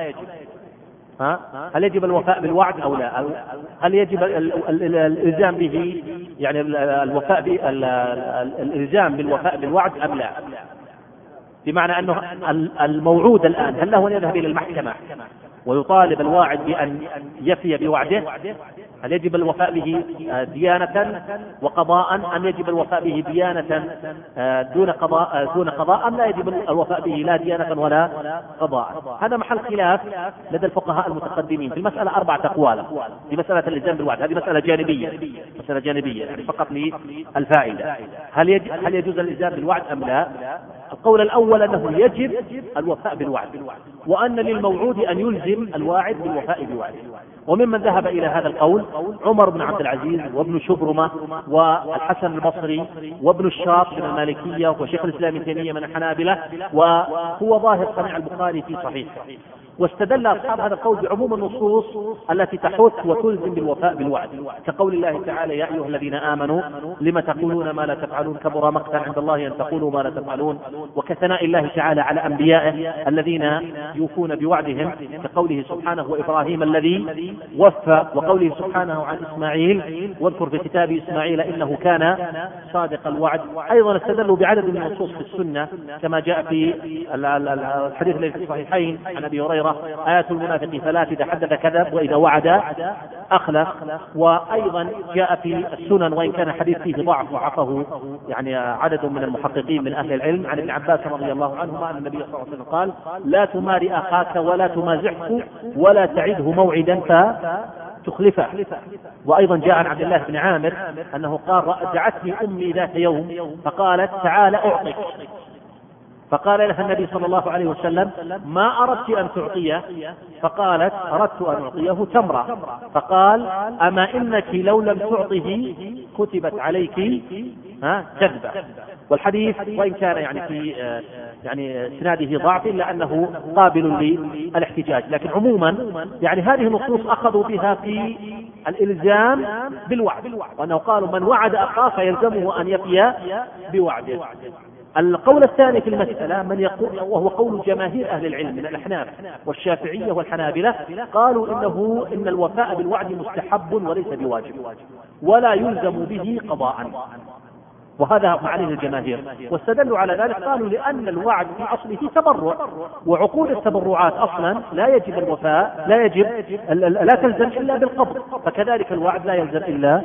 هل يجب الوفاء بالوعد أو لا؟ هل يجب الإلزام به، يعني الوفاء الإلزام بالوفاء بالوعد أم لا؟ بمعنى أنه الموعود الآن هل له أن يذهب إلى المحكمة ويطالب الواعد بأن يفي بوعده؟ هل يجب الوفاء به ديانة وقضاء أم يجب الوفاء به ديانة دون قضاء أم لا يجب الوفاء به لا ديانة ولا قضاء؟ هذا محل خلاف لدى الفقهاء المتقدمين في المسألة 4 أقوال في مسألة الإلزام بالوعد. هذه مسألة جانبية يعني فقط للفائدة. هل يجوز الإلزام بالوعد أم لا؟ القول الأول أنه يجب الوفاء بالوعد، وأن للموعود أن يلزم الواعد بالوفاء بوعده. وممن ذهب إلى هذا القول عمر بن عبد العزيز وابن شبرمة والحسن البصري وابن الشاط من المالكية وشيخ الإسلام ابن تيمية من الحنابلة، وهو ظاهر صنيع البخاري في صحيحه. واستدل أصحاب هذا القول بعموم النصوص التي تحث وتلزم بالوفاء بالوعد، كقول الله تعالى يا أيها الذين آمنوا لم تقولون ما لا تفعلون كبر مقتا عند الله أن تقولوا ما لا تفعلون، وكثناء الله تعالى على أنبيائه الذين يوفون بوعدهم، كقوله سبحانه وإبراهيم الذي وفى، وقوله سبحانه عن إسماعيل واذكر في كتاب إسماعيل إنه كان صادق الوعد. أيضا استدلوا بعدد من النصوص في السنة كما جاء في الحديث الذي في الصحيحين عن أبي هريرة آيات المنافق 3 إذا حدث كذب وإذا وعد أخلف. وأيضا جاء في السنن وإن كان الحديث فيه ضعفه يعني عدد من المحققين من أهل العلم عن ابن عباس رضي الله عنهما أن النبي صلى الله عليه وسلم قال لا تماري أخاك ولا تمازحه ولا تعده موعدا فتخلفه. وأيضا جاء عن عبد الله بن عامر أنه قال دعتني أمي ذات يوم فقالت تعال أعطك، فقال لها النبي صلى الله عليه وسلم: ما أردت أن تعطيه؟ فقالت: أردت أن أعطيه تمرة. فقال: أما إنك لو لم تعطه كتبت عليك كذبة. والحديث وإن كان يعني اسناده ضعف إلا أنه قابل للاحتجاج، لكن عموما هذه النصوص أخذوا بها في الإلزام بالوعد، وأنه قالوا: من وعد أخاه فيلزمه أن يفي بوعده. القول الثاني في المسألة من يقول، وهو قول جماهير أهل العلم من الأحناف والشافعية والحنابلة، قالوا إن الوفاء بالوعد مستحب وليس بواجب، ولا يلزم به قضاء، وهذا معانيه الجماهير. واستدلوا على ذلك قالوا: لأن الوعد في أصله تبرع، وعقود التبرعات أصلا لا يجب الوفاء، لا تلزم إلا بالقبض، فكذلك الوعد لا يلزم إلا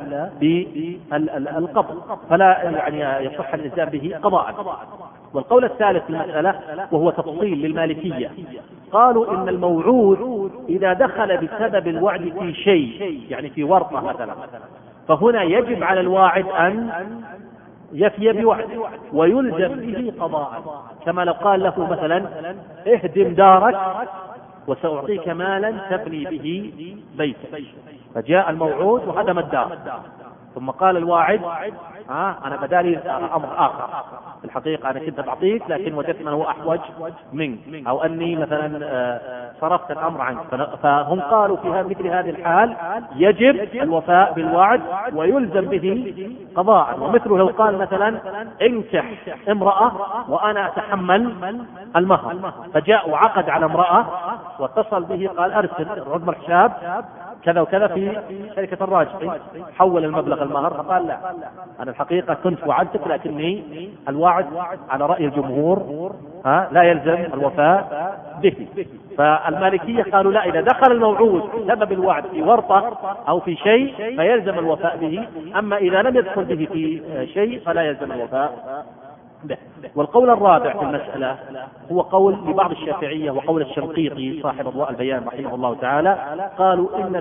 بالقبض، فلا يصح الإلزام به قضاء. والقول الثالث في المسألة وهو تفصيل للمالكية، قالوا إن الموعود إذا دخل بسبب الوعد في شيء، يعني في ورطة مثلا، فهنا يجب على الواعد أن يفي بوعد ويلزم به قضاء، كما لو قال له مثلا: اهدم دارك وسأعطيك مالا تبني به بيتك، فجاء الموعود وهدم الدار، ثم قال الواعد: أنا بدالي أمر آخر، في الحقيقة أنا كنت بعطيك لكن وجدت من هو أحوج منك، أو أني مثلا صرفت الأمر عنك. فهم قالوا في مثل هذه الحال يجب الوفاء بالوعد ويلزم به قضاء. ومثله لو قال مثلا: انكح امرأة وأنا أتحمل المهر، فجاء وعقد على امرأة واتصل به قال: أرسل عظم الحساب كذا وكذا في شركة الراجحي، حول المبلغ المهر، فقال: لا، أنا الحقيقة كنت وعدتك لكني الوعد على رأي الجمهور لا يلزم الوفاء به. فالمالكية قالوا: لا، إذا دخل الموعود بسبب الوعد في ورطة أو في شيء فيلزم الوفاء به، أما إذا لم يدخل به في شيء فلا يلزم الوفاء به. والقول الرابع في المسألة هو قول لبعض الشافعية وقول الشنقيطي صاحب أضواء البيان رحمه الله تعالى، قالوا: إن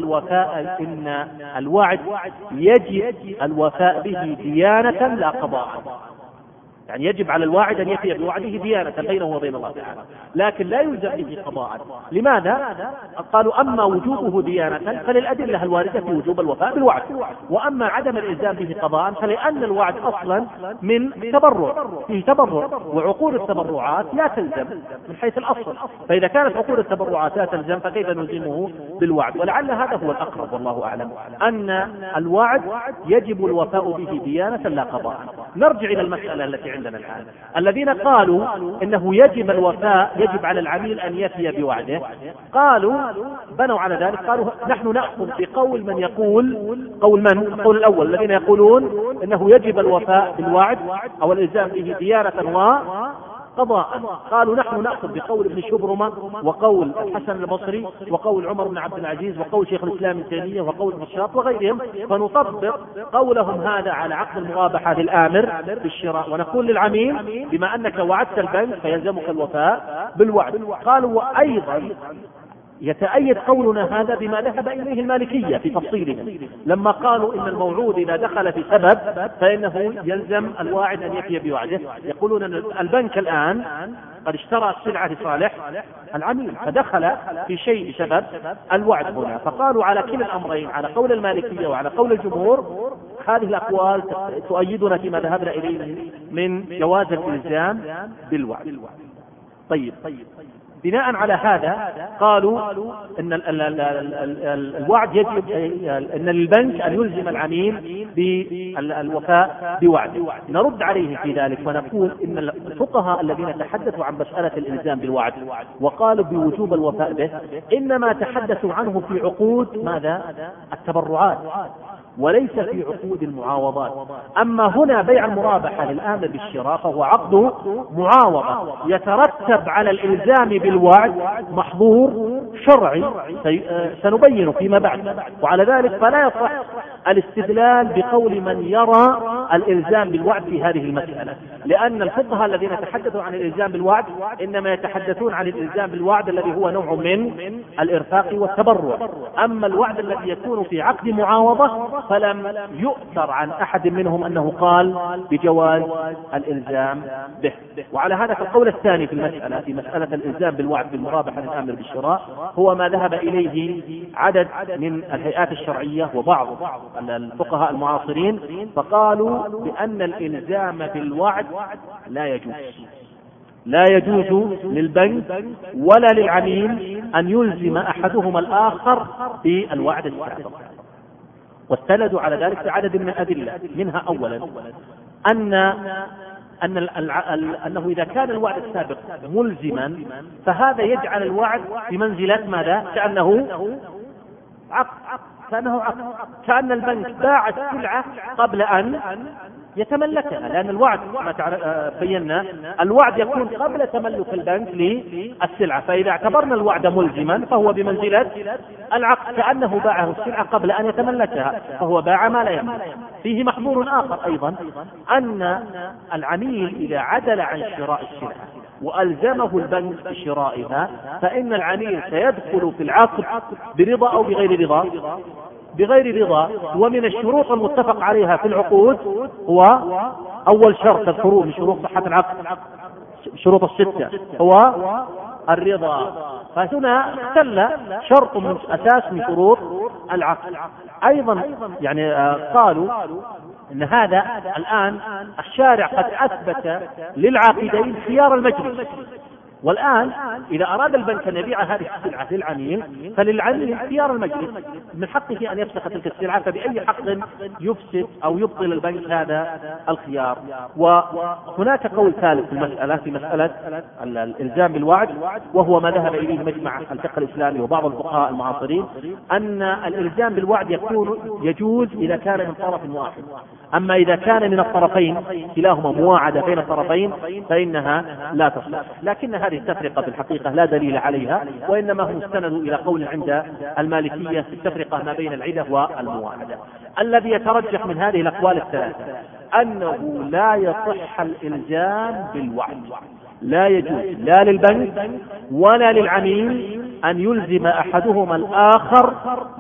الوعد يجب الوفاء به ديانة لا قضاء، يعني يجب على الواعد أن يفي بوعده ديانة بينه وبين الله تعالى، لكن لا يلزم به قضاء. لماذا؟ قالوا: أما وجوبه ديانة فللأدلة الواردة في وجوب الوفاء بالوعد، وأما عدم الإلزام به قضاء فلأن الوعد أصلا من تبرع، فيه تبرع، وعقود التبرعات لا تلزم من حيث الأصل، فإذا كانت عقود التبرعات لا تلزم فكيف نلزمه بالوعد؟ ولعل هذا هو الأقرب والله أعلم، أن الوعد يجب الوفاء به ديانة لا قضاء. نرجع إلى المسألة التي عندنا الآن. الذين قالوا إنه يجب الوفاء، يجب على العميل أن يفي بوعده، قالوا بنوا على ذلك، قالوا: نحن نأخذ بقول من يقول، قول الأول الذين يقولون إنه يجب الوفاء بالوعد أو الإلزام به ديانة وقضاء. قالوا: نحن نأخذ بقول ابن شبرمة وقول الحسن البصري وقول عمر بن عبد العزيز وقول شيخ الإسلام ابن تيمية وقول ابن الشاط وغيرهم، فنطبق قولهم هذا على عقد المرابحة للآمر بالشراء، ونقول للعميل: بما أنك وعدت البنك فيلزمك الوفاء بالوعد. قالوا: وأيضا يتأيد قولنا هذا بما ذهب إليه المالكية في تفصيلهم، لما قالوا إن الموعود إذا دخل في سبب فإنه يلزم الواعد أن يفي بوعده. يقولون أن البنك الآن قد اشترى السلعة لصالح العميل، فدخل في شيء بسبب الوعد هنا، فقالوا على كلا الأمرين، على قول المالكية وعلى قول الجمهور، هذه الأقوال تؤيدنا فيما ذهبنا إليه من جواز الإلزام بالوعد. طيب، بناء على هذا قالوا ان الوعد يجب ان للبنك ان يلزم العميل بالوفاء بوعده. نرد عليه في ذلك ونقول ان الفقهاء الذين تحدثوا عن مسألة الالزام بالوعد وقالوا بوجوب الوفاء به انما تحدثوا عنه في عقود ماذا؟ التبرعات، وليس في عقود المعاوضات. أما هنا بيع المرابحة للآمر بالشراء فهو عقد معاوضة يترتب على الإلزام بالوعد محظور شرعي سنبين فيما بعد. وعلى ذلك فلا يصح الاستدلال بقول من يرى الإلزام بالوعد في هذه المسألة، لأن الفقهاء الذين تحدثوا عن الإلزام بالوعد إنما يتحدثون عن الإلزام بالوعد الذي هو نوع من الإرفاق والتبرع. أما الوعد الذي يكون في عقد معاوضة فلم يؤثر عن أحد منهم أنه قال بجواز الإلزام به. وعلى هذا فالقول الثاني في المسألة، في مسألة الإلزام بالوعد بالمرابحة للآمر بالشراء، هو ما ذهب إليه عدد من الهيئات الشرعية وبعض الفقهاء المعاصرين، فقالوا بأن الإلزام بالوعد لا يجوز للبنك ولا للعميل أن يلزم أحدهما الآخر بالوعد السابق. واستندوا على ذلك بعدد من الأدلة، منها أولا أنه إذا كان الوعد السابق ملزما فهذا يجعل الوعد بمنزلة ماذا؟ كأنه عقد، كأن البنك باع السلعة قبل أن يتملكها، لأن الوعد كما بينا الوعد يكون قبل تملك البنك للسلعة، فإذا اعتبرنا الوعد ملزما فهو بمنزلة العقد، كأنه باعه السلعة قبل أن يتملكها، فهو باع ما لا يملك. فيه محظور آخر أيضا، أن العميل إذا عدل عن شراء السلعة وألزمه البنك بشرائها فإن العميل سيدخل في العقد برضا أو بغير رضا. ومن الشروط المتفق عليها في العقود هو أول شرط تذكروه من شروط صحة العقد، شروط الستة، هو الرضا. فهنا اختل شرط من أساس من شروط العقد. أيضا يعني قالوا إن هذا الآن الشارع قد أثبت للعاقدين خيار المجلس، والآن إذا أراد البنك أن يبيع هذه السلعة للعميل فللعميل خيار المجلس، من حقه أن يفسخ تلك السلعة، فبأي حق يفسد أو يبطل البنك هذا الخيار. وهناك قول ثالث في المسألة، في مسألة الإلزام بالوعد، وهو ما ذهب إليه مجمع الفقه الإسلامي وبعض الفقهاء المعاصرين، أن الإلزام بالوعد يجوز إذا كان من طرف واحد، أما إذا كان من الطرفين كلاهما مواعدة بين الطرفين فإنها لا تصلح. لكن هذه التفرقة في الحقيقة لا دليل عليها، وإنما هم استندوا إلى قول عند المالكية في التفرقة ما بين العدة والمواعدة. الذي يترجح من هذه الأقوال الثلاثة أنه لا يصح الإلزام بالوعد، لا يجوز لا للبنك ولا للعميل أن يلزم أحدهما الآخر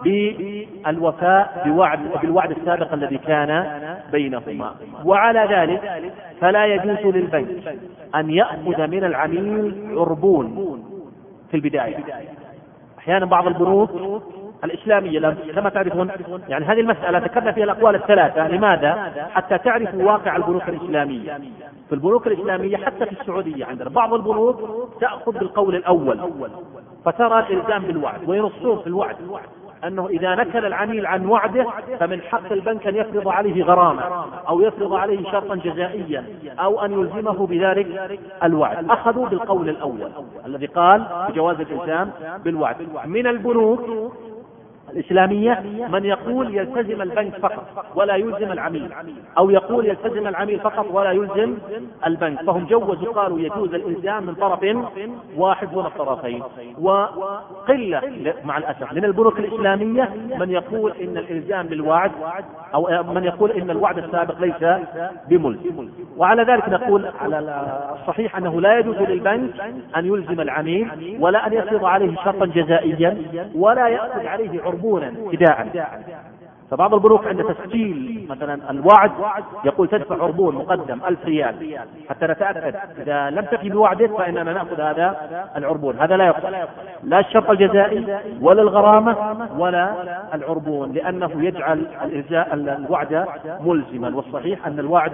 بالوفاء بالوعد السابق الذي كان بينهما. وعلى ذلك فلا يجوز للبنك أن يأخذ من العميل عربون في البداية. أحيانا بعض البنوك الإسلامية كما تعرفون، يعني هذه المسألة ذكرنا فيها الأقوال الثلاثة، لماذا؟ حتى تعرفوا واقع البنوك الإسلامية. في البنوك الإسلامية حتى في السعودية عندنا بعض البنوك تأخذ بالقول الأول فترى الإلزام بالوعد، وينصون في الوعد أنه إذا نكل العميل عن وعده فمن حق البنك أن يفرض عليه غرامة أو يفرض عليه شرطا جزائيا أو أن يلزمه بذلك الوعد. أخذوا بالقول الأول الذي قال بجواز الإلزام بالوعد. من البنوك الإسلامية من يقول يلتزم البنك فقط ولا يلزم العميل، أو يقول يلتزم العميل فقط ولا يلزم البنك، فهم جوزوا قالوا يجوز الإلزام من طرف واحد دون الطرفين. وقلة مع الأسف من البنوك الإسلامية من يقول إن الإلزام بالوعد أو من يقول إن الوعد السابق ليس بملزم. وعلى ذلك نقول على الصحيح أنه لا يجوز للبنك أن يلزم العميل ولا أن يفرض عليه شرطا جزائيا ولا يأخذ عليه عربونا ابتداء. فبعض البنوك عند تسجيل مثلا الوعد يقول تدفع عربون مقدم 1000 ريال حتى نتأكد إذا لم تفي بوعدك فإننا نأخذ هذا العربون. هذا لا يقبل لا الشرط الجزائي ولا الغرامة ولا العربون، لأنه يجعل الوعد ملزما، والصحيح أن الوعد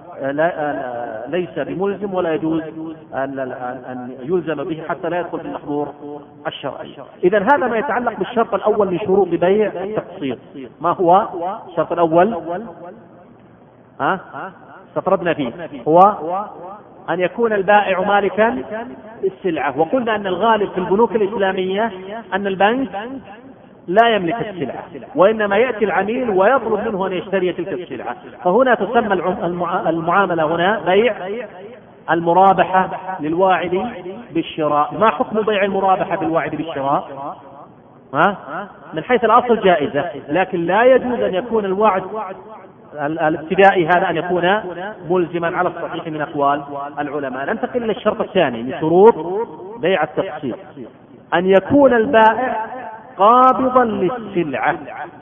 ليس بملزم ولا يجوز أن يلزم به حتى لا يدخل في المحظور الشرعي. إذن هذا ما يتعلق بالشرط الأول من شروط بيع التقسيط. ما هو الشرط الأول؟ استطردنا فيه، هو أن يكون البائع مالكا للسلعة. وقلنا أن الغالب في البنوك الإسلامية أن البنك لا يملك السلعة، وإنما يأتي العميل ويطلب منه أن يشتري تلك السلعة، فهنا تسمى المعاملة هنا بيع المرابحة للواعد بالشراء. ما حكم بيع المرابحة بالواعد بالشراء؟ من حيث الأصل جائزة، لكن لا يجوز أن يكون الوعد الابتدائي هذا أن يكون ملزما على الصحيح من أقوال العلماء. ننتقل إلى الشرط الثاني من شروط بيع التقسيط، أن يكون البائع قابضا للسلعة،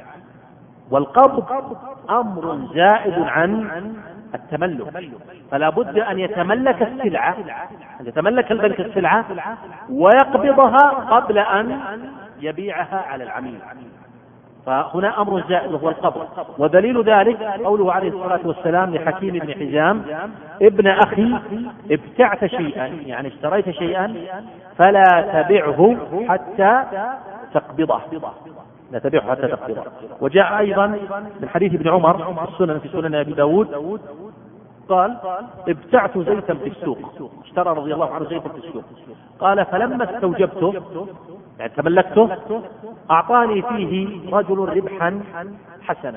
والقبض أمر زائد عن التملك، فلا بد أن يتملك السلعة، أن يتملك البنك السلعة ويقبضها قبل أن يبيعها على العميل، فهنا أمر زائد وهو القبض. ودليل ذلك قوله عليه الصلاة والسلام لحكيم بن حزام: ابن أخي ابتعت شيئا، يعني اشتريت شيئا فلا تبعه حتى تقبضه، لا تبيعه حتى تقبضه. وجاء أيضا من حديث ابن عمر في سنن أبي داود قال: ابتعت زيتا في السوق، اشترى رضي الله عنه زيتا في السوق، قال: فلما استوجبته يعني تملكته أعطاني فيه رجل ربحا حسنا،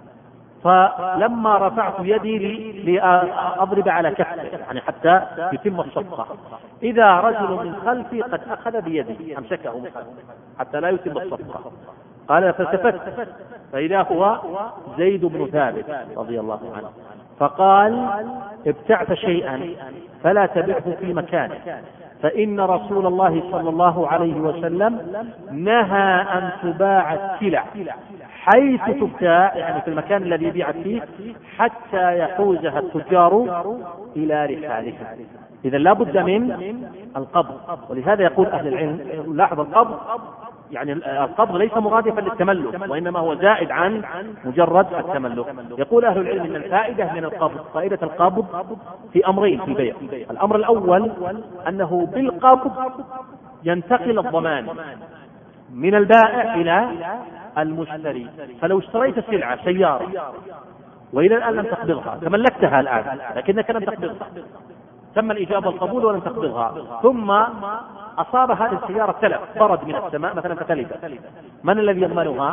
فلما رفعت يدي لأضرب على كفه يعني حتى يتم الصفقة، إذا رجل من خلفي قد أخذ بيدي أمسكه من خلفي حتى لا يتم الصفقة. قال: فالتفت فإذا هو زيد بن ثابت رضي الله عنه، فقال: ابتعت شيئا فلا تبعه في مكانه، فإن رسول الله صلى الله عليه وسلم نهى أن تباع السلع حيث تبتاع، يعني في المكان الذي يبيع فيه، حتى يحوزها التجار إلى رحالها. إذا لا بد من القبض. ولهذا يقول أهل العلم، لاحظ القبض يعني القبض ليس مرادفا للتملك، وإنما هو زائد عن مجرد التملك. يقول أهل العلم أن الفائدة من القبض، فائدة القبض في أمرين في البيع. الأمر الأول أنه بالقبض ينتقل الضمان من البائع إلى المشتري. فلو اشتريت سلعة سيارة وإلى الآن لم تقبضها، تملكتها الآن لكنك لم تقبضها، تم الإجابة والقبول ولم تقبضها، ثم أصاب هذه السيارة تلف، برد من السماء مثلا فتلفت، من الذي يضمنها؟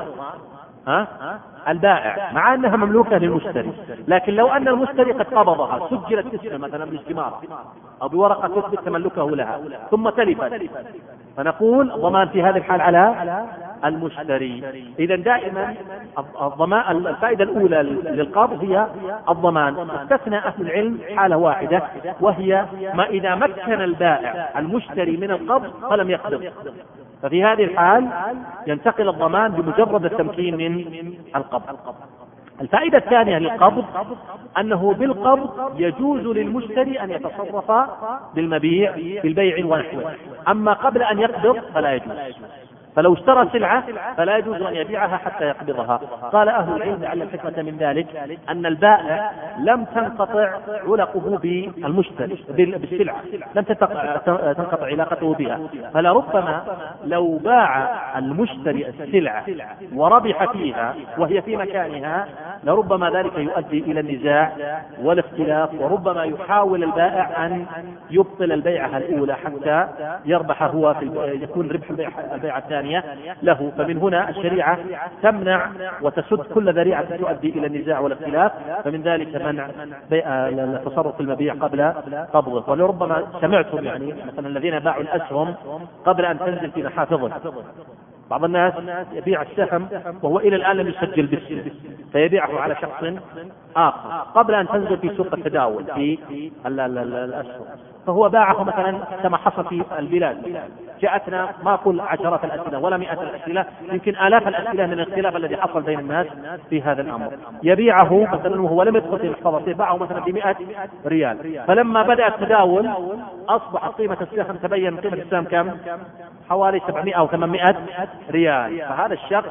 البائع، مع أنها مملوكة للمشتري. لكن لو أن المشتري قد قبضها، سجلت اسمه مثلا بالاستمارة أو بورقة تثبت تملكه لها ثم تلفت، فنقول الضمان في هذه الحال على المشتري. إذا دائما الضمان، الفائدة الأولى للقبض هي الضمان. استثنى أهل العلم حالة واحدة، وهي ما إذا مكن البائع المشتري من القبض فلم يقبض، ففي هذه الحال ينتقل الضمان بمجرد التمكين من القبض. الفائدة الثانية للقبض أنه بالقبض يجوز للمشتري أن يتصرف بالمبيع بالبيع ونحوه، أما قبل أن يقبض فلا يجوز. فلو اشترى سلعة فلا يجوز أن يبيعها حتى يقبضها. قال أهل العلم لعل الحكمة من ذلك أن البائع لم تنقطع علقه بالمشتري بالسلعة، لم تنقطع علاقته بها، فلربما لو باع المشتري السلعة وربح فيها وهي في مكانها لربما ذلك يؤدي إلى النزاع والاختلاف، وربما يحاول البائع أن يبطل البيعة الأولى حتى يربح هو يكون ربح البيعة الثانية له. فمن هنا الشريعة تمنع وتسد كل ذريعة تؤدي إلى النزاع والاختلاف، فمن ذلك منع التصرف في المبيع قبل قبضه. ولربما سمعتم يعني مثلا الذين باعوا الأسهم قبل أن تنزل في محافظه، بعض الناس يبيع السهم وهو إلى الآن لم يسجل باسمه فيبيعه على شخص آخر قبل أن تنزل في سوق التداول في الأسهم، فهو باعه مثلا كما حصل في البلاد. جاءتنا ما أقول عشرات الأسئلة ولا مئات الأسئلة، يمكن آلاف الأسئلة من الاختلاف الذي حصل بين الناس في هذا الأمر. يبيعه مثلا وهو لم يدخل في محفظته، باعه مثلا ب100 ريال، فلما بدأ التداول أصبحت قيمة السهم، تبين قيمة السهم كم؟ حوالي 700 أو 800 ريال. فهذا الشخص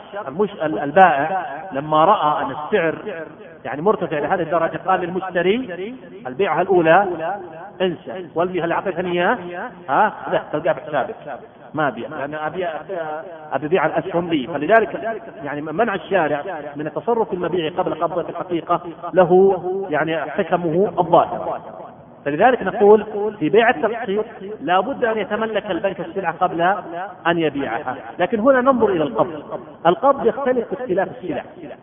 البائع لما رأى أن السعر يعني مرتفع لهذه الدرجة قال للمشتري البيعة الأولى انسى، والبيعة اللي أعطيتني إياه لا تلقاه بحسابك ما أبيع، لأن أبي بيع الأسهم لي. فلذلك يعني منع الشارع من التصرف في المبيع قبل قبضة في الحقيقة له يعني حكمه الظاهرة. فلذلك نقول في بيع التقسيط لا بد أن يتملك البنك السلعة قبل أن يبيعها. لكن هنا ننظر إلى القبض. القبض يختلف باختلاف السلع،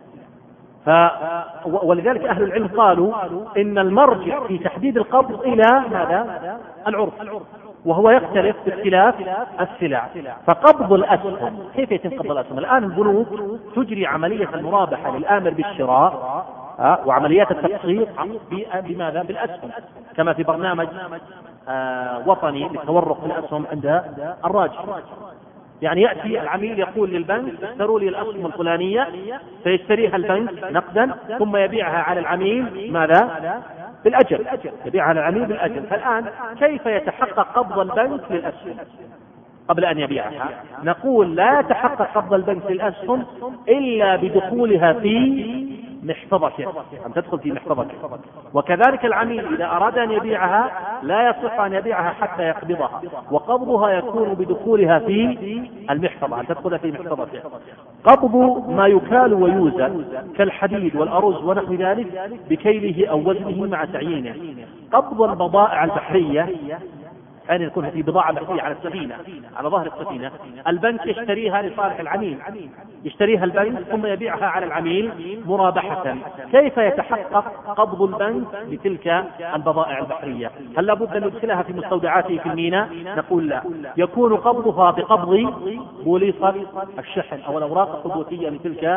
ولذلك أهل العلم قالوا إن المرجع في تحديد القبض إلى ماذا؟ العرف، وهو يختلف باختلاف السلع. فقبض الأسهم، كيف يتم قبض الأسهم؟ الآن البنوك تجري عملية المرابحة للآمر بالشراء وعمليات التقسيط بماذا؟ بالأسهم، كما في برنامج وطني للتورق في الأسهم عند الراجح. يعني يأتي العميل يقول للبنك اشتروا لي الأسهم الفلانية، فيشتريها البنك نقدا ثم يبيعها على العميل ماذا؟ بالأجل، يبيعها على العميل بالأجل. فالآن كيف يتحقق قبض البنك للأسهم قبل أن يبيعها؟ نقول لا يتحقق قبض البنك للأسهم إلا بدخولها في محفظته، أن تدخل في محفظته. وكذلك العميل إذا أراد أن يبيعها لا يصح أن يبيعها حتى يقبضها، وقبضها يكون بدخولها في المحفظة، أن تدخل في محفظته. قبض ما يكال ويوزن كالحديد والأرز ونحو ذلك بكيله أو وزنه مع تعيينه. قبض البضائع البحرية أن يكون في بضاعة بحرية على السفينة، على ظهر السفينة، البنك يشتريها لصالح العميل، يشتريها البنك ثم يبيعها على العميل مرابحة. كيف يتحقق قبض البنك لتلك البضائع البحرية؟ هل لابد أن يدخلها في مستودعاته في الميناء؟ نقول لا، يكون قبضها بقبض بوليصة الشحن أو الأوراق الثبوتية لتلك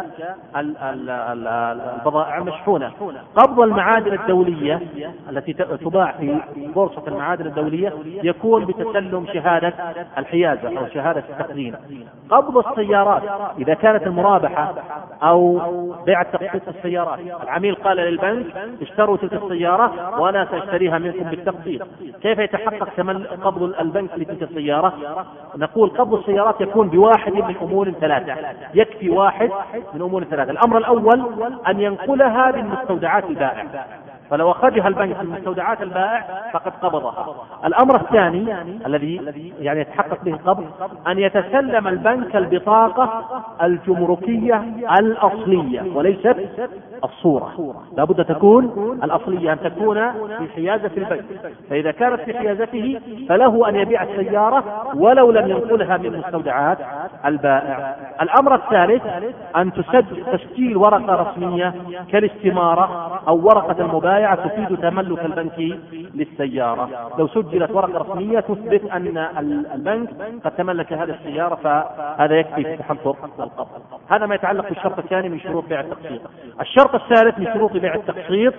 البضائع المشحونة. قبض المعادن الدولية التي تباع في بورصة المعادن الدولية يكون بتسلم شهادة الحيازة أو شهادة التخزين. قبض السيارات إذا كانت المرابحة أو بيع التقسيط السيارات، العميل قال للبنك اشتروا تلك السيارة وأنا سأشتريها منكم بالتقسيط، كيف يتحقق قبض البنك لتلك السيارة؟ نقول قبض السيارات يكون بواحد من أمور ثلاثة، يكفي واحد من أمور ثلاثة. الأمر الأول أن ينقلها من مستودعات البائع، فلو أخرجها البنك من مستودعات البائع فقد قبضها. الأمر الثاني الذي يعني يتحقق به القبض أن يتسلم البنك البطاقة الجمركية الأصلية وليست الصورة، لابد تكون الأصلية، أن تكون في حيازة البنك، فإذا كانت في حيازته فله أن يبيع السيارة ولو لم ينقلها من مستودعات البائع. الأمر الثالث أن تسجيل ورقة رسمية كالاستمارة أو ورقة المبايعة تفيد تملك البنك للسيارة. لو سجلت ورقة رسمية تثبت أن البنك قد تملك هذه السيارة فهذا يكفي في تحقق القبض. هذا ما يتعلق بالشرط الثاني من شروط بيع التقسيط. الشرط الثالث من شروط بيع التقسيط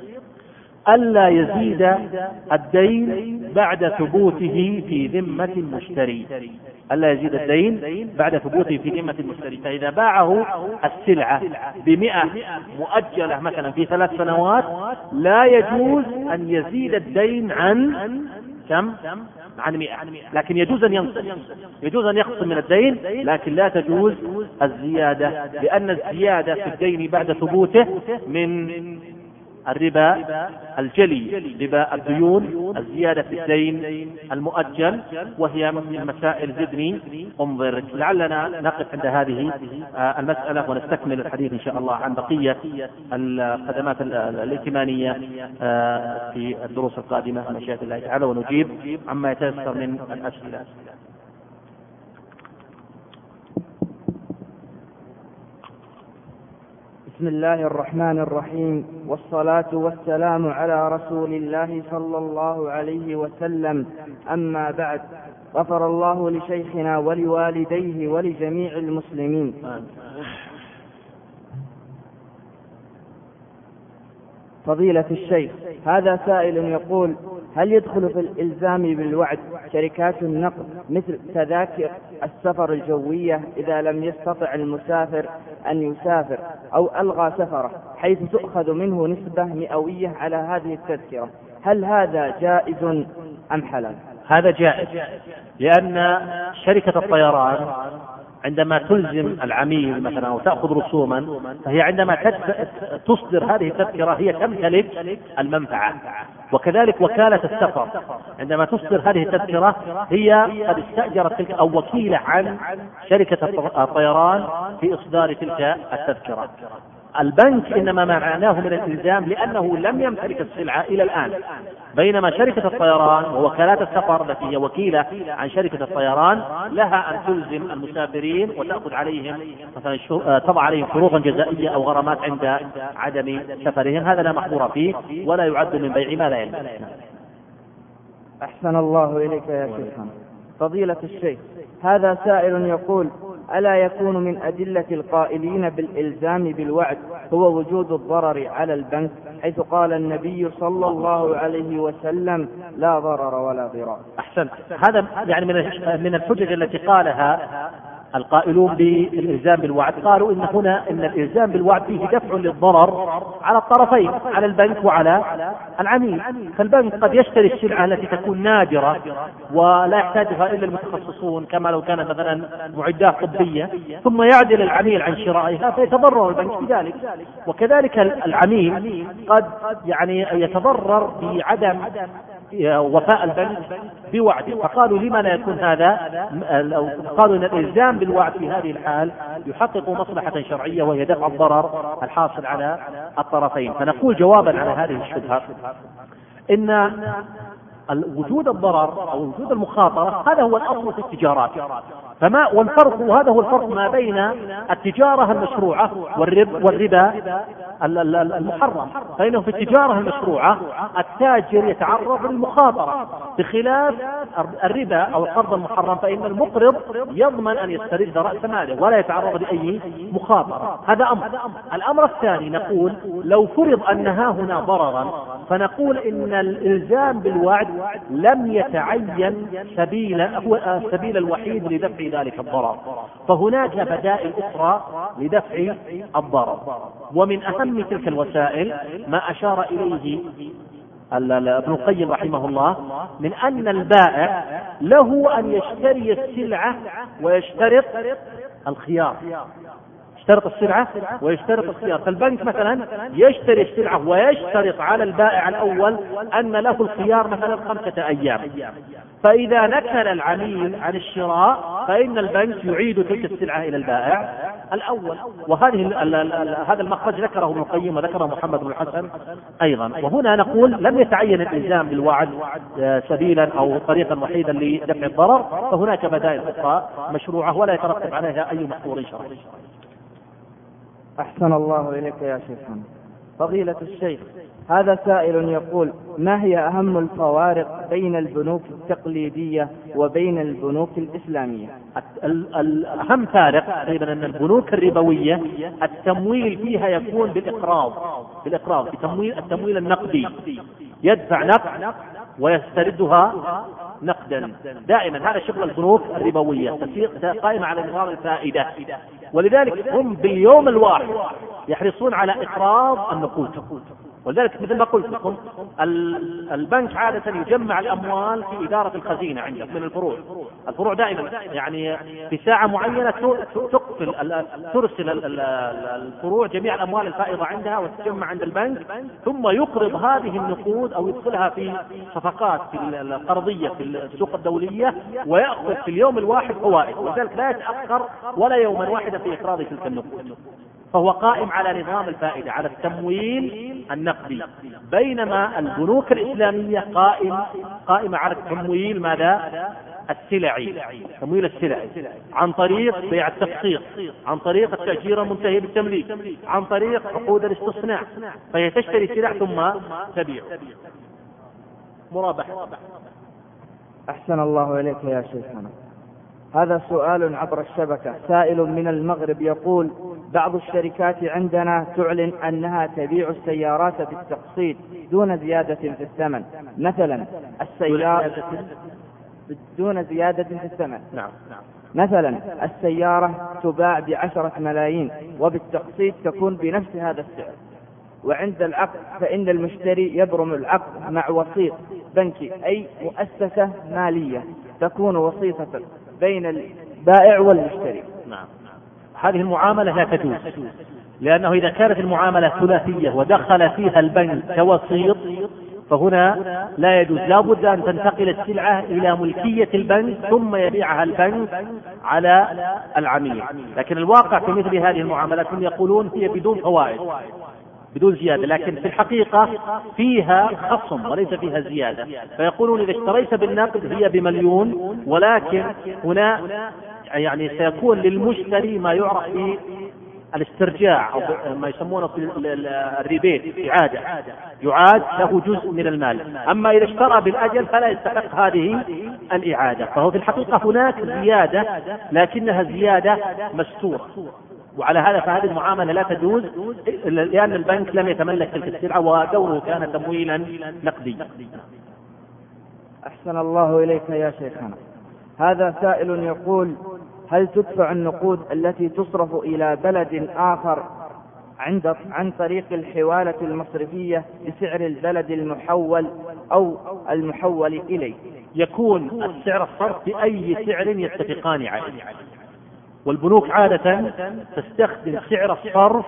ألا يزيد الدين بعد ثبوته في ذمة المشتري، ألا يزيد الدين بعد ثبوته في ذمة المشتري. فإذا باعه السلعة ب100 مؤجلة مثلا في 3 سنوات لا يجوز أن يزيد الدين عن كم؟ عن 100، لكن يجوز أن ينقص، يجوز أن يخصم من الدين، لكن لا تجوز الزيادة، لأن الزيادة في الدين بعد ثبوته من الربا الجلي، ربا الديون، الزيادة في الدين المؤجل، وهي من مسائل زدني انظر. لعلنا نقف عند هذه المسألة ونستكمل الحديث إن شاء الله عن بقية الخدمات الائتمانية في الدروس القادمة بمشيئة الله تعالى، ونجيب عما يتيسر من الأسئلة. بسم الله الرحمن الرحيم، والصلاة والسلام على رسول الله صلى الله عليه وسلم. أما بعد، غفر الله لشيخنا ولوالديه ولجميع المسلمين. فضيلة الشيخ، هذا سائل يقول: هل يدخل في الإلزام بالوعد شركات النقل مثل تذاكر السفر الجوية إذا لم يستطع المسافر أن يسافر أو ألغى سفره، حيث تؤخذ منه نسبة مئوية على هذه التذكرة؟ هل هذا جائز أم حلال؟ هذا جائز، لأن شركة الطيران عندما تلزم العميل مثلا أو تأخذ رسوما، فهي عندما تصدر هذه التذكرة هي تمتلك المنفعة. وكذلك وكالة السفر عندما تصدر هذه التذكرة هي قد استأجرت تلك أو وكيلة عن شركة الطيران في إصدار تلك التذكرة. البنك إنما ما معناه من الإلزام لأنه لم يمتلك السلعة إلى الآن، بينما شركة الطيران ووكالات السفر التي هي وكيلة عن شركة الطيران لها أن تلزم المسافرين وتأخذ عليهم مثلا تضع عليهم شروطا جزائية أو غرامات عند عدم سفرهم. هذا لا محظور فيه ولا يعد من بيع ما لا يلزم. أحسن الله إليك يا شيخ. فضيلة الشيخ، هذا سائل يقول: ألا يكون من أدلة القائلين بالإلزام بالوعد هو وجود الضرر على البنك، حيث قال النبي صلى الله عليه وسلم لا ضرر ولا ضرار؟ أحسن. هذا يعني من الحجج التي قالها القائلون بالإلزام بالوعد. قالوا إن الإلزام بالوعد فيه دفع للضرر على الطرفين، على البنك وعلى العميل. فالبنك قد يشتري السلعة التي تكون نادرة ولا يحتاجها إلا المتخصصون، كما لو كانت مثلا معدات طبية، ثم يعدل العميل عن شرائها فيتضرر البنك بذلك. وكذلك العميل قد يعني يتضرر بعدم وفاء البنك بوعده. فقالوا لما لا يكون هذا؟ قالوا ان الالزام بالوعد في هذه الحال يحقق مصلحة شرعية وهي دفع الضرر الحاصل على الطرفين. فنقول جوابا على هذه الشبهة ان وجود الضرر او وجود المخاطرة هذا هو الاصل في التجارات. والفرق، وهذا هو الفرق ما بين التجارة المشروعة والربا المحرم. فإنه في التجارة المشروعة التاجر يتعرض للمخاطرة، بخلاف الربا أو القرض المحرم فإن المقرض يضمن أن يسترد رأس ماله ولا يتعرض لأي مخاطرة. هذا أمر. الأمر الثاني نقول لو فرض أن هنا ضررا، فنقول إن الإلزام بالوعد لم يتعين السبيل الوحيد لدفع ذلك الضرر، فهناك بدائل أخرى لدفع الضرر. ومن أهم تلك الوسائل ما أشار إليه ابن القيم رحمه الله، من أن البائع له أن يشتري السلعة ويشترط الخيار. يشترط السلعة ويشترط الخيار. فالبنك مثلا يشتري السلعة ويشترط على البائع الأول أن له الخيار مثلا 5 أيام، فإذا نكل العميل عن الشراء فإن البنك يعيد تلك السلعة إلى البائع الأول. هذا المخرج ذكره ابن القيم وذكره محمد بن الحسن أيضا. وهنا نقول لم يتعين الإلزام بالوعد سبيلا أو طريقا وحيدا لدفع الضرر، فهناك بدائل أخرى مشروعة ولا يترتب عليها أي محظور شرعي. أحسن الله إليك يا شيخنا. فضيلة الشيخ، هذا سائل يقول: ما هي أهم الفوارق بين البنوك التقليدية وبين البنوك الإسلامية؟ الأهم فارق بين أن البنوك الربوية التمويل فيها يكون بالإقراض التمويل النقدي، يدفع نقد ويستردها نقدا دائما. هذا شغل البنوك الربوية، قائمة على نظام الفائدة، ولذلك هم باليوم الواحد يحرصون على إقراض النقود. ولذلك مثل ما قلت لكم البنك عادة يجمع الأموال في إدارة الخزينة عنده من الفروع دائما، يعني في ساعة معينة ترسل الفروع جميع الأموال الفائضة عندها وتجمع عند البنك، ثم يقرض هذه النقود أو يدخلها في صفقات في القرضية في السوق الدولية ويأخذ في اليوم الواحد فوائد، ولذلك لا يتأخر ولا يوما واحدا في إقراض تلك النقود. فهو قائم على نظام الفائدة، على التمويل النقدي، بينما البنوك الإسلامية قائمة على التمويل السلعي، تمويل السلعي عن طريق بيع التقسيط، عن طريق التأجير المنتهي بالتمليك، عن طريق عقود الاستصناع، فهي تشتري سلع ثم تبيع مرابحة. أحسن الله إليك يا شيخنا. هذا سؤال عبر الشبكة. سائل من المغرب يقول: بعض الشركات عندنا تعلن أنها تبيع السيارات بالتقسيط دون زيادة في الثمن، مثلا السيارة دون زيادة في الثمن. مثلا السيارة تباع ب10 ملايين وبالتقسيط تكون بنفس هذا السعر، وعند العقد فإن المشتري يبرم العقد مع وسيط بنكي أي مؤسسة مالية تكون وسيطة بين البائع والمشتري. هذه المعاملة لا تجوز، لأنه إذا كانت المعاملة ثلاثية ودخل فيها البنك كوسيط فهنا لا يجوز. لا بد أن تنتقل السلعة إلى ملكية البنك ثم يبيعها البنك على العميل. لكن الواقع في مثل هذه المعاملات هم يقولون هي بدون فوائد بدون زيادة، لكن في الحقيقة فيها خصم وليس فيها زيادة. فيقولون إذا اشتريت بالنقد هي ب1,000,000، ولكن هنا يعني سيكون للمشتري ما يعرف الاسترجاع أو ما يسمونه في الريبيت إعادة، يعاد له جزء من المال. أما إذا اشترى بالأجل فلا يستحق هذه الإعادة. فهو في الحقيقة هناك زيادة لكنها زيادة مستورة، وعلى هذا فهذه المعاملة لا تجوز لأن البنك لم يتملك تلك السلعة ودوره كان تمويلا نقديا. أحسن الله إليك يا شيخنا. هذا سائل يقول: هل تدفع النقود التي تصرف إلى بلد آخر عن طريق الحوالة المصرفية بسعر البلد المحول أو المحول إليه؟ يكون السعر الصرف بأي سعر يتفقان عليه، والبنوك عادة تستخدم سعر الصرف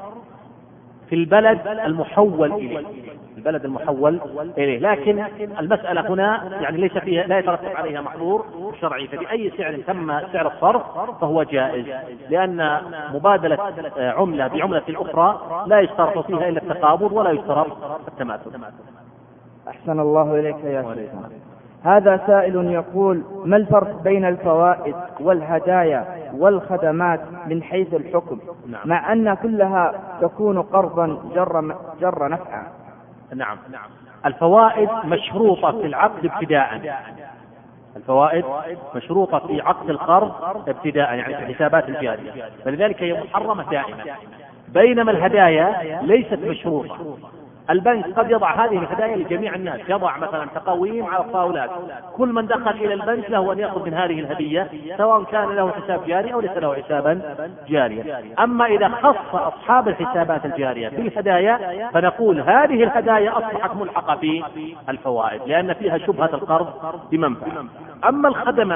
في البلد المحول إليه، البلد المحول إليه، لكن المسألة هنا يعني ليس فيها، لا يترتب عليها محظور شرعي، فبأي سعر تم سعر الصرف فهو جائز، لأن مبادلة عملة بعملة الأخرى لا يشترط فيها إلا التقابض ولا يشترط التماثل. أحسن الله إليك يا شيخ. هذا سائل يقول: ما الفرق بين الفوائد والهدايا والخدمات من حيث الحكم، مع أن كلها تكون قرضا جر نفعا؟ نعم، الفوائد مشروطة في العقد ابتداء، الفوائد مشروطة في عقد القرض ابتداء يعني في الحسابات الجارية، فلذلك هي محرمة دائما، بينما الهدايا ليست مشروطة. البنك قد يضع هذه الهدايا لجميع الناس، يضع مثلا تقاويم على الطاولات، كل من دخل إلى البنك له أن يأخذ من هذه الهدية سواء كان له حساب جاري أو ليس له حسابا جاريا. أما إذا خص أصحاب الحسابات الجارية بالهدايا فنقول هذه الهدايا أصبحت ملحقة في الفوائد لأن فيها شبهة القرض بمنفعة. أما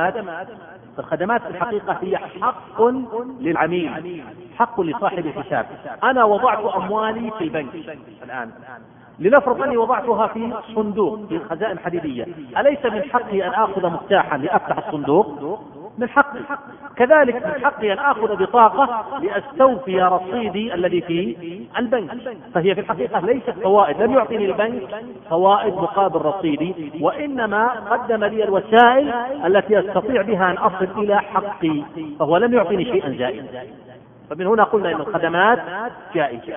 الخدمات في الحقيقة هي حق للعميل، حق لصاحب الحساب. أنا وضعت أموالي في البنك الآن، لنفرض أني وضعتها في صندوق في خزائن حديدية، أليس من حقي أن آخذ مفتاحا لأفتح الصندوق؟ من حقي. كذلك من حقي أن آخذ بطاقة لأستوفي رصيدي الذي في البنك. فهي في الحقيقة ليست فوائد، لم يعطيني البنك فوائد مقابل رصيدي، وإنما قدم لي الوسائل التي أستطيع بها أن أصل إلى حقي، فهو لم يعطيني شيئا زائدا. فمن هنا قلنا أن الخدمات جائزة.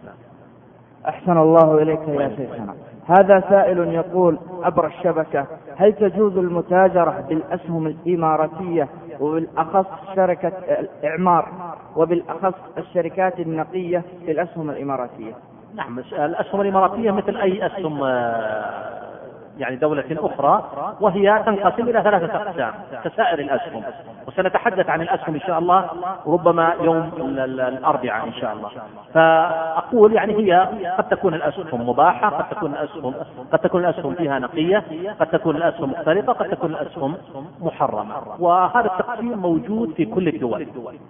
أحسن الله إليك يا شيخنا. هذا سائل يقول عبر الشبكة: هل تجوز المتاجرة بالأسهم الإماراتية وبالأخص شركة الإعمار وبالأخص الشركات النقية في الأسهم الإماراتية؟ نعم، الأسهم الإماراتية مثل أي أسهم يعني دولة أخرى، وهي تنقسم إلى 3 أقسام كسائر الأسهم، وسنتحدث عن الأسهم إن شاء الله ربما يوم الأربعاء إن شاء الله. فأقول يعني هي قد تكون الأسهم مباحة، قد تكون الأسهم فيها نقية، قد تكون الأسهم مختلطة، قد تكون الأسهم محرمة، وهذا التقسيم موجود في كل الدول.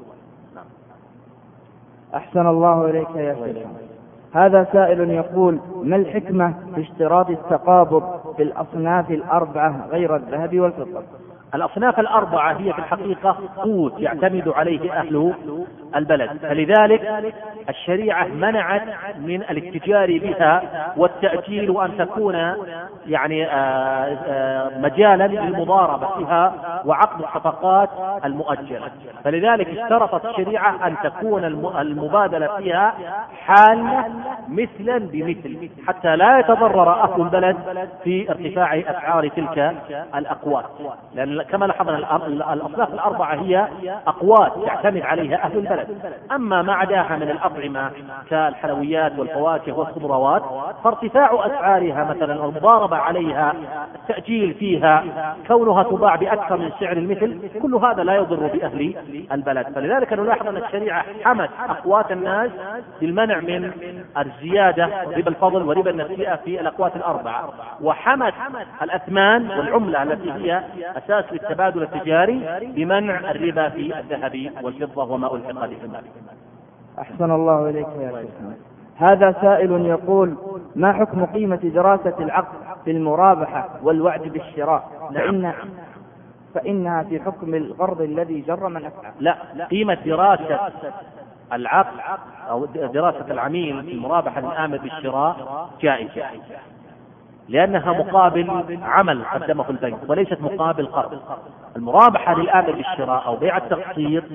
أحسن الله إليك يا شيخ. هذا سائل يقول: ما الحكمة في اشتراط التقابض في الأصناف الأربعة غير الذهب والفضة؟ الأصناف الأربعة هي في الحقيقة قوت يعتمد عليه أهل البلد، فلذلك الشريعة منعت من الاتجار بها والتأجيل، وأن تكون يعني مجالا للمضاربة فيها وعقد الصفقات المؤجلة. فلذلك اشترطت الشريعة أن تكون المبادلة فيها حالة مثلا بمثل، حتى لا يتضرر أهل البلد في ارتفاع أسعار تلك الأقوات، لأن كما لاحظنا الأصناف الأربعة هي أقوات يعتمد عليها أهل البلد. أما ما عداها من الأطعمة كالحلويات والفواكه والخضروات فارتفاع أسعارها مثلا المضاربة عليها، التأجيل فيها، كونها تباع بأكثر من سعر المثل، كل هذا لا يضر بأهل البلد. فلذلك نلاحظ أن الشريعة حمت أقوات الناس للمنع من الزيادة ربا الفضل وربا النسيئة في الأقوات الأربعة، وحمت الأثمان والعملة التي هي أساس للتبادل التجاري بمنع الربا في الذهب والفضة وما ألحق بهما. أحسن الله إليك يا شيخنا. هذا سائل يقول: ما حكم قيمة دراسة العقد في المرابحة والوعد بالشراء؟ فإنها في حكم القرض الذي جر منفعه. لا، قيمة دراسة العقد أو دراسة العميل في المرابحة الآمر بالشراء جائزة، لأنها مقابل عمل قدمه البنك وليست مقابل قرض. المرابحة للآمر بالشراء أو بيع التقسيط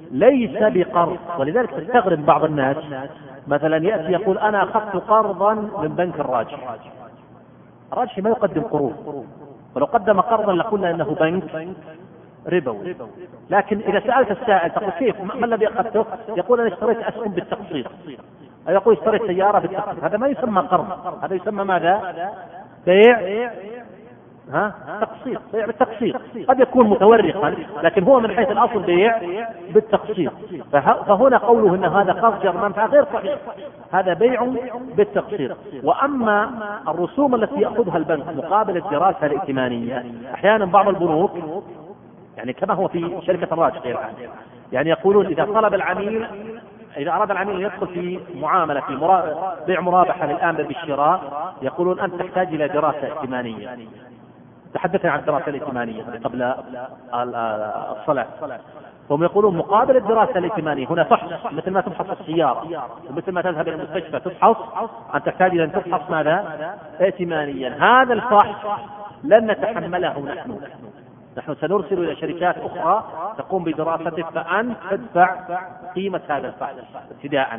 ليس بقرض. ولذلك تستغرب بعض الناس مثلا يأتي يقول أنا أخذت قرضا من بنك الراجحي. الراجحي ما يقدم قروض، ولو قدم قرضا لقلنا أنه بنك ربوي. لكن إذا سألت السائل تقول كيف ما الذي أخذته؟ يقول أنا اشتريت أسهم بالتقسيط، أو يقول اشتريت سيارة بالتقسيط. هذا ما يسمى قرض، هذا يسمى ماذا؟ بيع تقسيط، بيع بالتقسيط. قد يكون متورقا لكن هو من حيث الأصل بيع بالتقسيط. فهنا قوله أن هذا قرض جر منفعة غير صحيح، هذا بيع بالتقسيط. وأما الرسوم التي يأخذها البنك مقابل الدراسة الائتمانية، أحيانا بعض البنوك يعني كما هو في شركة الراجحي الآن، يعني يقولون إذا أراد العميل أن يدخل في معاملة في بيع مرابحة للآن بالشراء، يقولون أنت تحتاج إلى دراسة ائتمانية. تحدثنا عن الدراسة الائتمانية قبل الصلاة، هم يقولون مقابل الدراسة الائتمانية هنا فحص، مثل ما تفحص السيارة ومثل ما تذهب إلى المستشفى تفحص، أن تحتاج إلى أن تفحص ماذا؟ ائتمانيا. هذا الفحص لن نتحمله نحن سنرسل إلى شركات أخرى تقوم بدراسته، فأنت تدفع قيمة هذا الفحص ابتداء.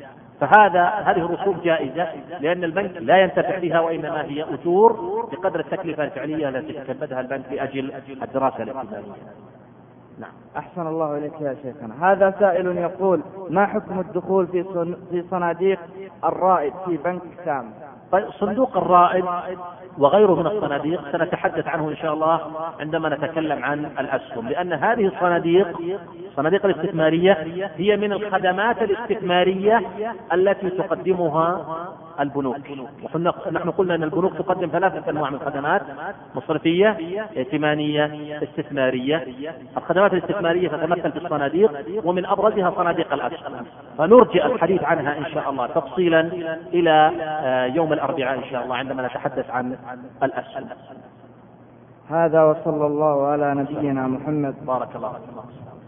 هذه الرسوم جائزة لأن البنك لا ينتفع بها، وإنما هي أجور بقدر التكلفة الفعلية التي يتكبدها البنك لأجل الدراسة الائتمانية. نعم. أحسن الله إليك يا شيخنا. هذا سائل يقول ما حكم الدخول في صناديق الرائد في بنك سام؟ طيب، صندوق الرائد وغيره من الصناديق سنتحدث عنه إن شاء الله عندما نتكلم عن الأسهم، لأن هذه الصناديق الاستثمارية هي من الخدمات الاستثمارية التي تقدمها البنوك. نحن قلنا أن البنوك تقدم 3 أنواع من الخدمات: مصرفية، ائتمانية، استثمارية. الخدمات الاستثمارية تتمثل في الصناديق، ومن أبرزها صناديق الأسهم، فنرجع الحديث عنها إن شاء الله تفصيلا إلى يوم الأربعاء إن شاء الله عندما نتحدث عن الأسهم. هذا وصلى الله على نبينا محمد. بارك الله فيكم.